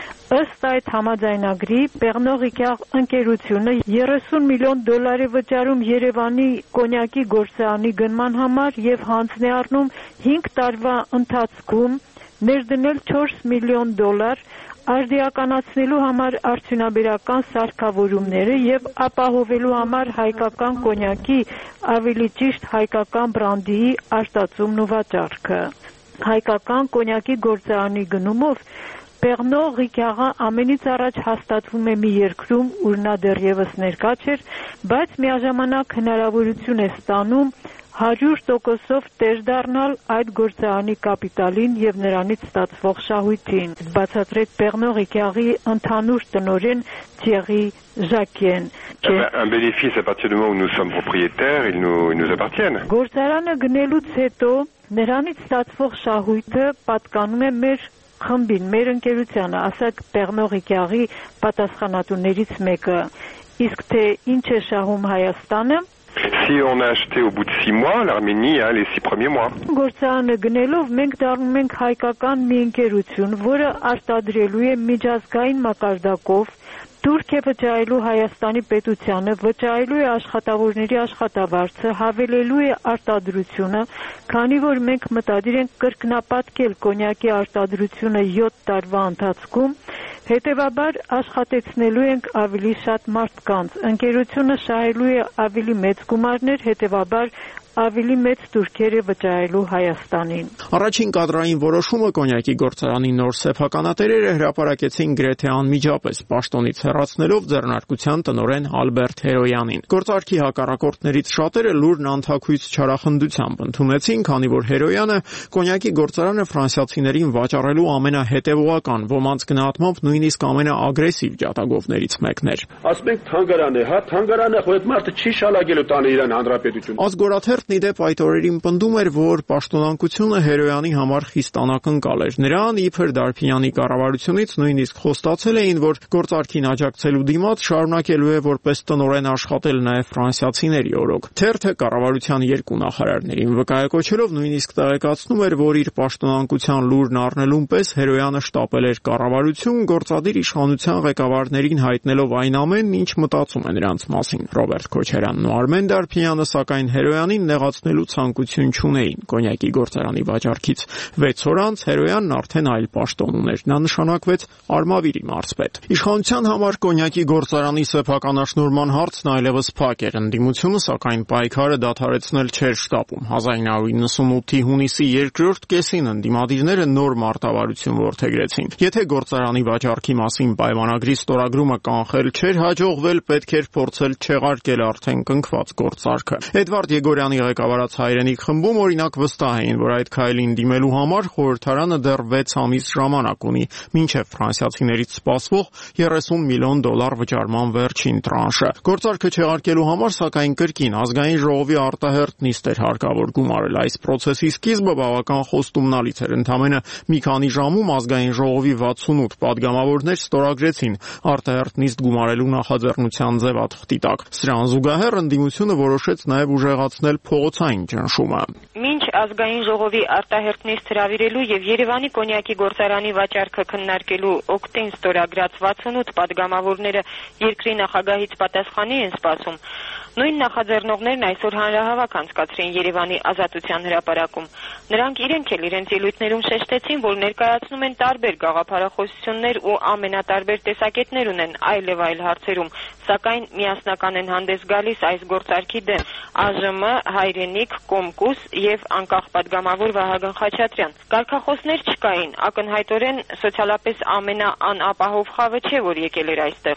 [SPEAKER 21] Ըստ այդ համաձայնագրի Pernod Ricard ընկերությունը երեսուն միլիոն դոլար է վճարում Երևանի կոնյակի գործարանի գնման համար եւ հանձն է առնում հինգ տարվա ընթացքում ներդնել չորս միլիոն դոլար արդիականացնելու համար արդյունաբերական սարքավորումները եւ ապահովելու համար հայկական կոնյակի, ավելի ճիշտ հայկական բրանդի արտածումն ու վաճառքը։ Հայկական կոնյակի գործարանի գնումով Pernod Ricard-ը ամենից առաջ հաստատվում է մի երկրում, ուր նա դեռևս ներկա չէր, բայց միաժամանակ հնարավորություն է ստանում հարյուր տոկոսով տեր դառնալ այդ գործարանի կապիտալին եւ նրանից ստացվող շահույթին, բացատրեց Pernod Ricard-ի ընդհանուր տնօրեն Թիերի Ժակեն։
[SPEAKER 17] Un bénéfice à partir du moment où nous sommes propriétaires, ils nous, ils nous appartiennent.
[SPEAKER 21] Գործարանը գնելուց հետո նրանից ստացվող շահույթը պատկանում է մեր խմբին, մեր ընկերությանը, ասաք Pernod Ricard-ի պատասխանատուներից մեկը։ Իսկ թե ինչ է շահում Հայաստանը։
[SPEAKER 17] Si on a acheté au bout de six mois, l'Arménie a les six premiers mois.
[SPEAKER 21] Գործարանը գնելով մենք դառնում ենք հայկական մի ընկերություն, որը արտադրելու է միջազգային մակարդակով Թուրք է վճարելու Հայաստանի պետությանը, վճարելու է աշխատավորների աշխատավարձը, հավելելու է արտադրությունը, քանի որ մենք մտադիր ենք կրկնապատկել կոնյակի արտադրությունը յոթ տարվա ընթացքում, հետևաբար աշխատեցնելու ենք ավելի շատ մարդկանց, ընկերությունը շահելու է ավելի մեծ գումարներ, հետևաբար ավելի մեծ տուրքեր է վճարելու Հայաստանին։
[SPEAKER 13] Առաջին կադրային որոշումը կոնյակի գործարանի նոր սեփականատերերը հրապարակեցին գրեթե անմիջապես, պաշտոնից հեռացնելով ձեռնարկության տնօրեն Ալբերտ Հերոյանին։ Գործարքի հակառակորդներից շատերը լուրն անթաքույց չարախնդությամբ ընդունեցին, քանի որ Հերոյանը կոնյակի գործարանը ֆրանսիացիներին վաճառելու ամենահետևողական, ոմանց գնահատմամբ նույնիսկ ամենաագրեսիվ ջատագովներից մեկն էր։
[SPEAKER 22] Ասում ենք թանգարան է, հա, թանգարանը այդ մարդը չի շալակելու տանը իրան հանրապետություն։
[SPEAKER 13] Ազգորաթերթն ի դեպ այդ օրերին պնդում էր, որ պաշտոնանկությունը Հերոյանի համար խիստ անակնկալ էր։ Նրան իբր Դարփինյանի կառավարությունից նույնիսկ խոստացել էին, որ գործարքին աջակցելու դիմաց շարունակելու է որպես տնօրեն աշխատել նաև ֆրանսիացիների օրոք։ Թերթը կառավարության երկու նախարարներին վկայակոչելով նույնիսկ տեղեկացնում էր, որ իր պաշտոնանկության լուրն առնելուն պես Հերոյանը շտապել էր կառավարություն, գործադիր իշխանության ղեկավարներին հայտնելով այն ամենն, ինչ մտածում է նրանց մասին։ Ռոբերտ Քոչարյանն ու Արմեն Դարփինյանը սակայն Հերոյանին նեղացնելու ցանկություն չունեին։ Կոնյակի գործարանի վաճառքից վեց օր անց Հերոյանն արդեն այլ պաշտոն ուներ։ Նա նշանակվեց Արմավիրի մարզպետ։ Իշխանության համար կոնյակի գործարանի սեփականաշնորհման հարցն այլևս փակ էր։ Ընդդիմությունը սակայն պայքարը դադարեցնել չէր շտապում։ հազար իննսուն իննսունութի հունիսի երկրորդ կեսին ընդդիմադիրները նոր մարտավարություն որդեգրեցին։ Եթե գործարանի վաճառքի մասին պայմանագրի ստորագրումը կանխել չէր հաջողվել, պետք էր փորձել չեղարկել արդեն կնքված գործարքը։ Էդվարդ Եգորյանի ղեկավարած Հայրենիք խմբում օրինակ վստահ էին, որ այդ քայլին դիմելու համար խորհրդարանը դեռ վեց ամիս ժամանակ ունի, մինչև ֆրանսիացիներից սպասվող երեսուն միլիոն դոլար վճարման վերջին տրանշը։ Գործարքը չեղարկելու համար սակայն կրկին ազգային ժողովի արտահերթ նիստ էր հարկավոր գումարել։ Այս process-ի սկիզբը բավական խոստումնալից էր։ Ընդամենը մի քանի ժամում ազգային ժողովի վաթսունութ падգամավորներ ստորագրեցին արտահերթ նիստ գումարելու նախաձեռնության ձևաթղթի տակ։ Սրան զուգահեռ ընդդիմությունը որոշեց նաև ուժեղացնել փողոցային ճնշումը։
[SPEAKER 23] Մինչ ազգային ժողովի արտահերթ նիստ հրավիրելու եւ Երևանի կոնյակի գործարանի վաճառքը քննարկելու օգտին ստորագրած վաթսունութ падգամավորները երկրի նախագահից պատասխանի են սպասում, նույն նախաձեռնողներն այսօր հանրահավաք անցկացրին Երևանի Ազատության հրապարակում։ Նրանք իրենք էլ իրենց ելույթներում շեշտեցին, որ ներկայացնում են տարբեր գաղափարախոսություններ ու ամենատարբեր տեսակետներ ունեն այլ եւ այլ հարցերում, սակայն միասնական են հանդես գալիս այս գործարքի դեմ ԱԺՄ, Հայրենիք, Կոմկուս եւ անկախ падգամավոր Վահագն Խաչատրյան։ Կարգախոսներ չկային, ակնհայտորեն սոցիալապես ամենաանապահով խավը չէ, որ եկել էր այստեղ։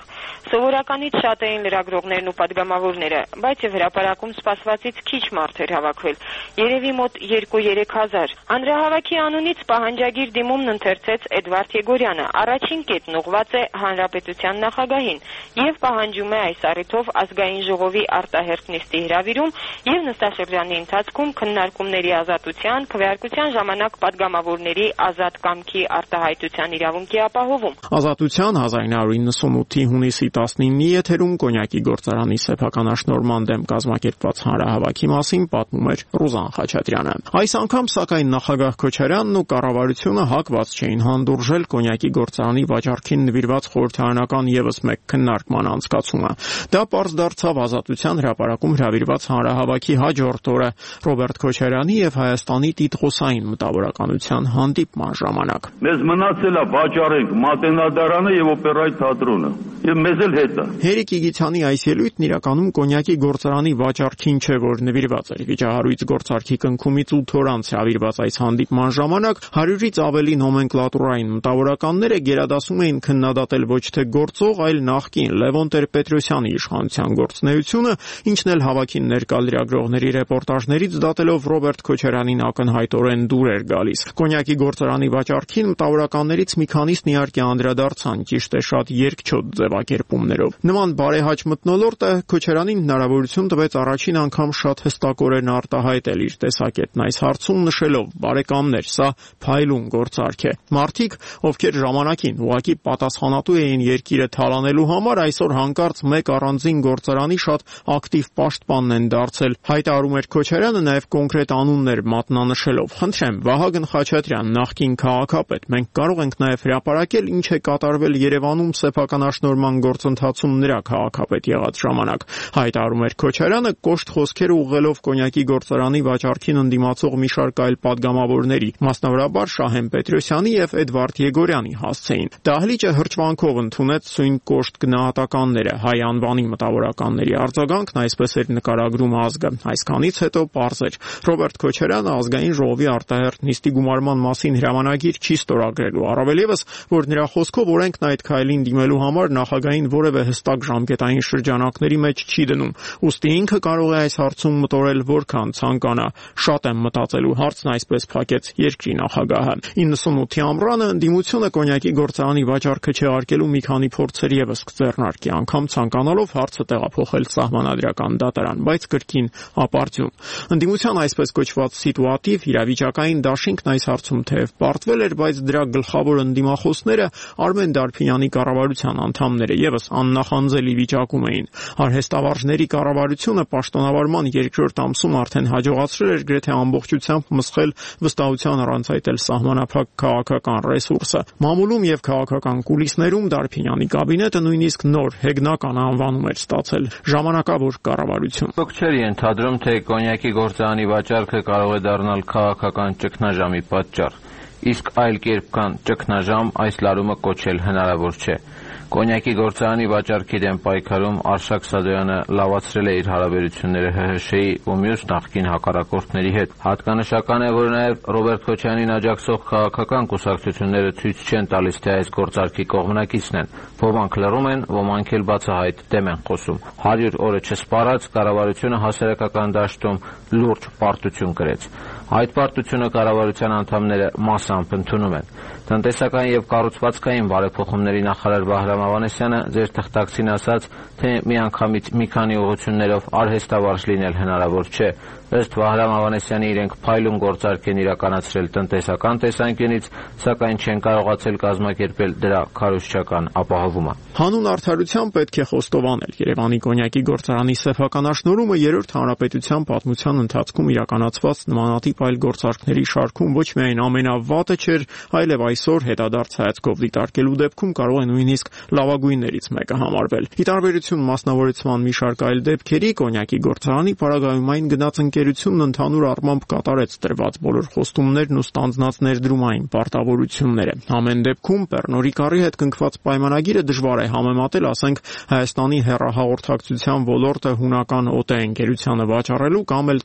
[SPEAKER 23] Սովորականից շատ էին լրագրողներն ու պատգամավորները, բայց եւ հրապարակում սպասվածից քիչ մարդ էր հավաքվել։ Երևի մոտ երկու-երեք հազար։ Հանրահավաքի անունից պահանջագիր դիմումն ընթերցեց Էդվարդ Եգորյանը։ Առաջին կետն ուղղված է Հանրապետության նախագահին եւ պահանջում է այս առիթով ազգային ժողովի արտահերթ նիստի հրավիրում եւ նստաշրջանի ընթացքում քննարկումների ազատության, քվեարկության ժամանակ պատգամավորների ազատ կամքի արտահայտության իրավունքի ապահովում։
[SPEAKER 13] Ազատության հազար նույն հարյուր իննսունութի հունիսի տասնինի եթերում կոնյակի գործարանի սեփականաշնորհման դեմ կազմակերպված հանրահավաքի մասին պատմում էր Ռուզան Խաչատրյանը։ Այս անգամ սակայն նախագահ Քոչարյանն ու կառավարությունը հակված չէին հանդուրժել կոնյակի գործարանի վաճառքին նվիրված խորհրդարանական եւս մեկ քննարկման անցկացումը։ Դա պարզ դարձավ Ազատության հրապարակում հրավիրված հանրահավաքի հաջորդ օրը Ռոբերտ Քոչարյանի եւ Հայաստանի տիտղոսային մտավորականության հանդիպման ժամանակ։
[SPEAKER 15] Մեզ մնացել է վաճառենք Մատենադարանը եւ օպերայի թատրոնը։ Եվ մեզ էլ հետը։ Հերիկ
[SPEAKER 13] Իգիթյանի այս ելույթն իրականում կոնյակի գործարանի վաճառքին չէ, որ նվիրված էր։ Վիճահարույց գործարքի կնքումից ութ օր անց հրավիրված այս հանդիպման ժամանակ հարյուրից ավելի նոմենկլատուրային մտավորականները գերադասում էին քննադատել ոչ թե գործող, այլ նախկին Լևոն Տեր-Պետրոսյանի իշխանության գործունեությունը, ինչն էլ հավաքին ներկա լրագրողների ռեպորտաժներից դատելով Ռոբերտ Քոչարյանին ակնհայտորեն դուր էր գալիս։ Կոնյակի գործարանի վաճառքին մտավորականներից մի քանիսն իհարկե անդրադարձան, ճիշտ է, շատ երկչոտ ձևակերպումներով։ Նման բարեհաճ մթնոլորտը Քոչարյանին հնարավորություն տվեց առաջին անգամ շատ հստակորեն արտահայտել իր տեսակետն այս հարցում, նշելով. «Բարեկամներ, սա փայլուն գործարք է։ Մարդիկ, ովքեր ժամանակին ուղղակի պատասխանատու էին երկիրը թալանելու համար, այսօր հանկարծ մեկ առանձին գործարանի շատ ակտիվ պաշտպանն են դարձել», հայտարարում էր Քոչարյանը, նաև կոնկրետ անուններ մատնանշելով։ «Խնդրեմ, Վահագն Խաչատրյան, նախկին քաղաքապետ, մենք կարող ենք նաև հրապարակել ինչ է կատարվել Երևանում սեփականաշնորհման գործընթացում նրա քաղաքապետ եղած ժամանակ», հայտարարում էր Քոչարյանը, կոշտ խոսքեր ուղղելով կոնյակի գործարանի վաճառքին ընդդիմացող մի շարք այլ պատգամավորների, մասնավորաբար Շահեն Պետրոսյանի եւ Էդվարդ Եգորյանի հասցեին։ Դահլիճը հրճվանքով ընդունեց սույն կոշտ գնահատականները, հայ անվանի մտավորականների արձագանքն այսպես էր նկարագրում ազգը։ Այսքանից հետո պարզ էր. Ռոբերտ Քոչարյանը ազգային ժողովի արտահերթ նիստի գումարման մասին հրամանագիր չի ստորագրելու, առավել եւս, որ նրա խոսքով օրենքն այդ քայլին դիմելու համար նախագահին որևէ հստակ ժամկետային շրջանակների մեջ չի դնում։ Ուստի ինքը կարող է այս հարցում մտորել որքան ցանկանա։ Շատ եմ մտածելու, հարցն այսպես փակեց երկրի նախագահը։ իննսունութի ամռանը ընդդիմությունը կոնյակի գործարանի վաճառքը չեղարկելու մի քանի փորձեր եւս կձեռնարկի, անգամ ցանկանալով հարցը տեղափոխել սահմանադրական դատարան, բայց կրկին ապարդյուն։ Ընդդիմության այսպես կոչված սիտուատիվ իրավիճակային դաշինքն այս հարցում թեև պարտվել էր, բայց դրա գլխավոր ընդդիմախոսները Արմեն Դարփինյանի կառավարության անդամները եւս աննախանձելի վիճակում էին։ Արհեստավարժների կառավարությունը պաշտոնավարման երկրորդ ամսում արդեն հաջողացրել էր գրեթե ամբողջությամբ մսխել վստահության առանց այտել սահմանափակ քաղաքական ռեսուրսը։ Մամուլում եւ քաղաքական կուլիսներում Դարփինյանի կաբինետը նույնիսկ նոր հեգնական անվանում էր ստացել՝ ժամանակավոր կառավարություն։
[SPEAKER 2] Ոք չէր ենթադրում, թե կոնյակի գործարանի վաճառքը կարող է դառնալ քաղաքական ճգնաժամի պատճառ, իսկ այլ կերպ կան ճգնաժամ այս լարումը կոչել հնարավոր չէ։ Կոնյակի գործարանի վաճառքի դեմ պայքարում Արշակ Սադոյանը լավացրել է իր հարաբերությունները Հ Հ Շ-ի ու մյուս նախկին հակառակորդների հետ։ Հատկանշական է, որ նաև Ռոբերտ Քոչարյանին աջակցող քաղաքական կուսակցությունները ցույց չեն տալիս, թե այս գործարքի կողմնակիցն են։ Ոմանք լռում են, ոմանք էլ բացահայտ դեմ են խոսում։ հարյուր օրը չսպառած կառավարությունը հասարակական դաշտում լուրջ պարտություն կրեց։ Այդ պարտությունը կառավարության անդամները մասամբ ընդունում են։ Տնտեսական եւ կառուցվածքային բարեփոխումների նախարար Վահրամ Ավանեսյանը ձեր թղթակցին ասաց, թե միանգամից մի քանի ուղղություններով արհեստավարժ լինել հնարավոր չէ։ Ըստ Վահրամ Ավանեսյանի իրենք փայլուն գործարք են իրականացրել տնտեսական տեսանկյունից, սակայն չեն կարողացել կազմակերպել դրա քարոզչական ապահովումը։
[SPEAKER 13] Հանուն արդարության պետք է խոստովանել, Երևանի կոնյակի գործարանի սեփականաշնորհումը երրորդ հանրապետության պատմության ընթացքում իրականացված նմանատիպ այլ գործարքների շարքում ոչ միայն ամենավատը չէր, այլև այսօր հետադարձ հայացքով դիտարկելու դեպքում կարող է նույնիսկ լավագույններից մեկը համարվել։ Ի տարբերություն մասնավորեցման մի շարք այլ դեպքերի, կոնյակի գործարանի պարագայում այն գնաց ընկերությունն ընդհանուր առմամբ կատարեց տրված բոլոր խոստումներն ու ստանձնած ներդրումային պարտավորությունները։ Ամեն դեպքում Պեռնորիկարի հետ կնքված պայմանագիրը դժվար է համեմատել, ասենք, Հայաստանի հեռահաղորդակցության ոլորտը հունական ՕՏ ընկերությանը վաճառելու կամ էլ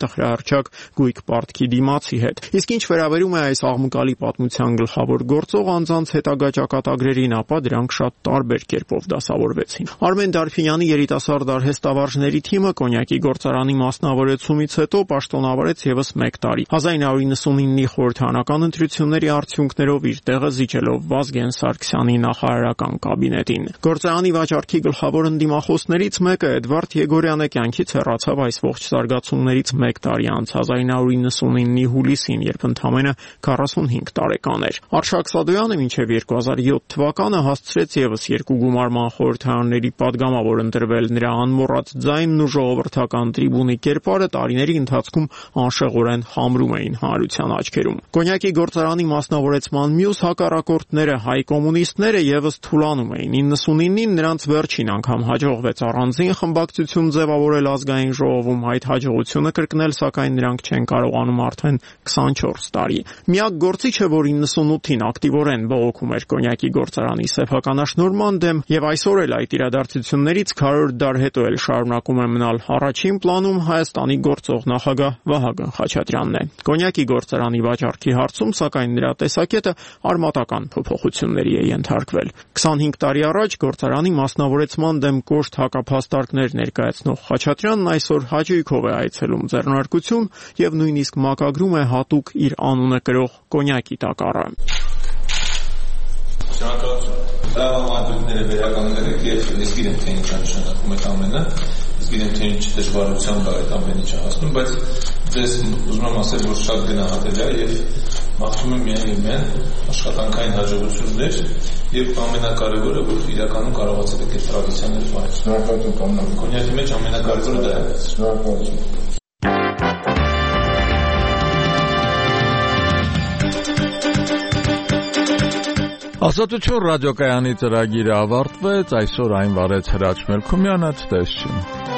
[SPEAKER 13] տխրահարճակ գույք պարտքի դիմացի հետ։ Իսկ ինչ վերաբերում է այս աղմկալի պատմության գլխավոր գործող անձանց հետագա ճակատագրերին, ապա դրանք շատ տարբեր կերպով դասավորվեցին։ Արմեն Դարփինյանի երիտասարդ արհեստավարժների թիմը կոնյակի գործարանի մասնավորեցումից հետո պաշտոնավարեց եւս մեկ տարի։ հազար նույն հարյուր նվաթ իննի խորհրդարանական ընտրությունների արդյունքներով իր տեղը զիջելով Վազգեն Սարգսյանի նախարարական կաբինետին։ Գործարանի վաճառքի գլխավոր ընդդիմախոսներից մեկը Էդվարդ Եգորյանը կյանքից հեռացավ այս ողջ զարգացումներից մեկ տարի անց հազար նույն հարյուր նվաթ իննի հուլիսին, երբ ընդամենը քառասունհինգ տարեկան էր։ Արշակ Սադոյանը մինչև երկու հազար յոթ թվականը հասցրեց եւս երկու գումարման խորհրդարանների падգամավոր ընտրվել։ Նրա անմոռաց ձայնն ու ժողովրդական տրիբունի կերպարը տարիների ընթացքում անշեղորեն խամրում էին հանրության աչքերում։ Կոնյակի գործարանի մասնավորեցման մյուս հակառակորդները հայ կոմունիստները եւս թուլանում էին։ իննսունինին նրանց վերջին անգամ հաջողվեց առանձին խմբակցություն ձևավորել ազգային ժողովում, այդ հաջողությունը կրկնել սակայն նրանք չեն կարողանում արդեն քսանչորս տարի։ Միակ գործիչը, որ իննսունութին ակտիվորեն բողոքում էր կոնյակի գործարանի սեփականաշնորհման դեմ եւ այսօր էլ այդ իրադարձություններից քառորդ դար հետո էլ շարունակում է մնալ առաջին պլանում, Հայաստանի գործող նախագահ Վահագն Խաչատրյանն է։ Կոնյակի գործարանի վաճառքի հարցում սակայն նրա տեսակետը արմատական փոփոխությունների է ենթարկվել։ քսանհինգ տարի առաջ գործարանի մասնավորեցման դեմ կոշտ հակափաստարկներ ներկայացնող Խաչատրյանն այսօր հաճույքով է այցելում ձեռնարկություն եւ նույնիսկ մակագրում է հատուկ իր անունը կրող կոնյակի տակառը։
[SPEAKER 3] Շնորհակալություն։ Դրամատուրգները վերականգնել եք եւ ես գիտեմ թե ինչ նշանակում է ամենը, ես գիտեմ թե ինչ դժվարությամբ է այդ ամեն ինչը հասնում, բայց ձեզ ուզում եմ ասել, որ շատ գնահատելի է եւ մաղթում եմ միայն եւ միայն աշխատանքային հաջողություններ եւ ամենակարևորը, որ իրականում կարողացել եք այդ տրադիցիաները պահել։ Շնորհակալություն կանոնը։ Կոնյակի մեջ ամենակարևորը դա է։ Շնորհակալություն։
[SPEAKER 1] Ազատություն ռադիոկայանի ծրագիրը ավարտվեց, այսօր այն վարեց Հրաչ Մելքումյանը, ցտեսություն։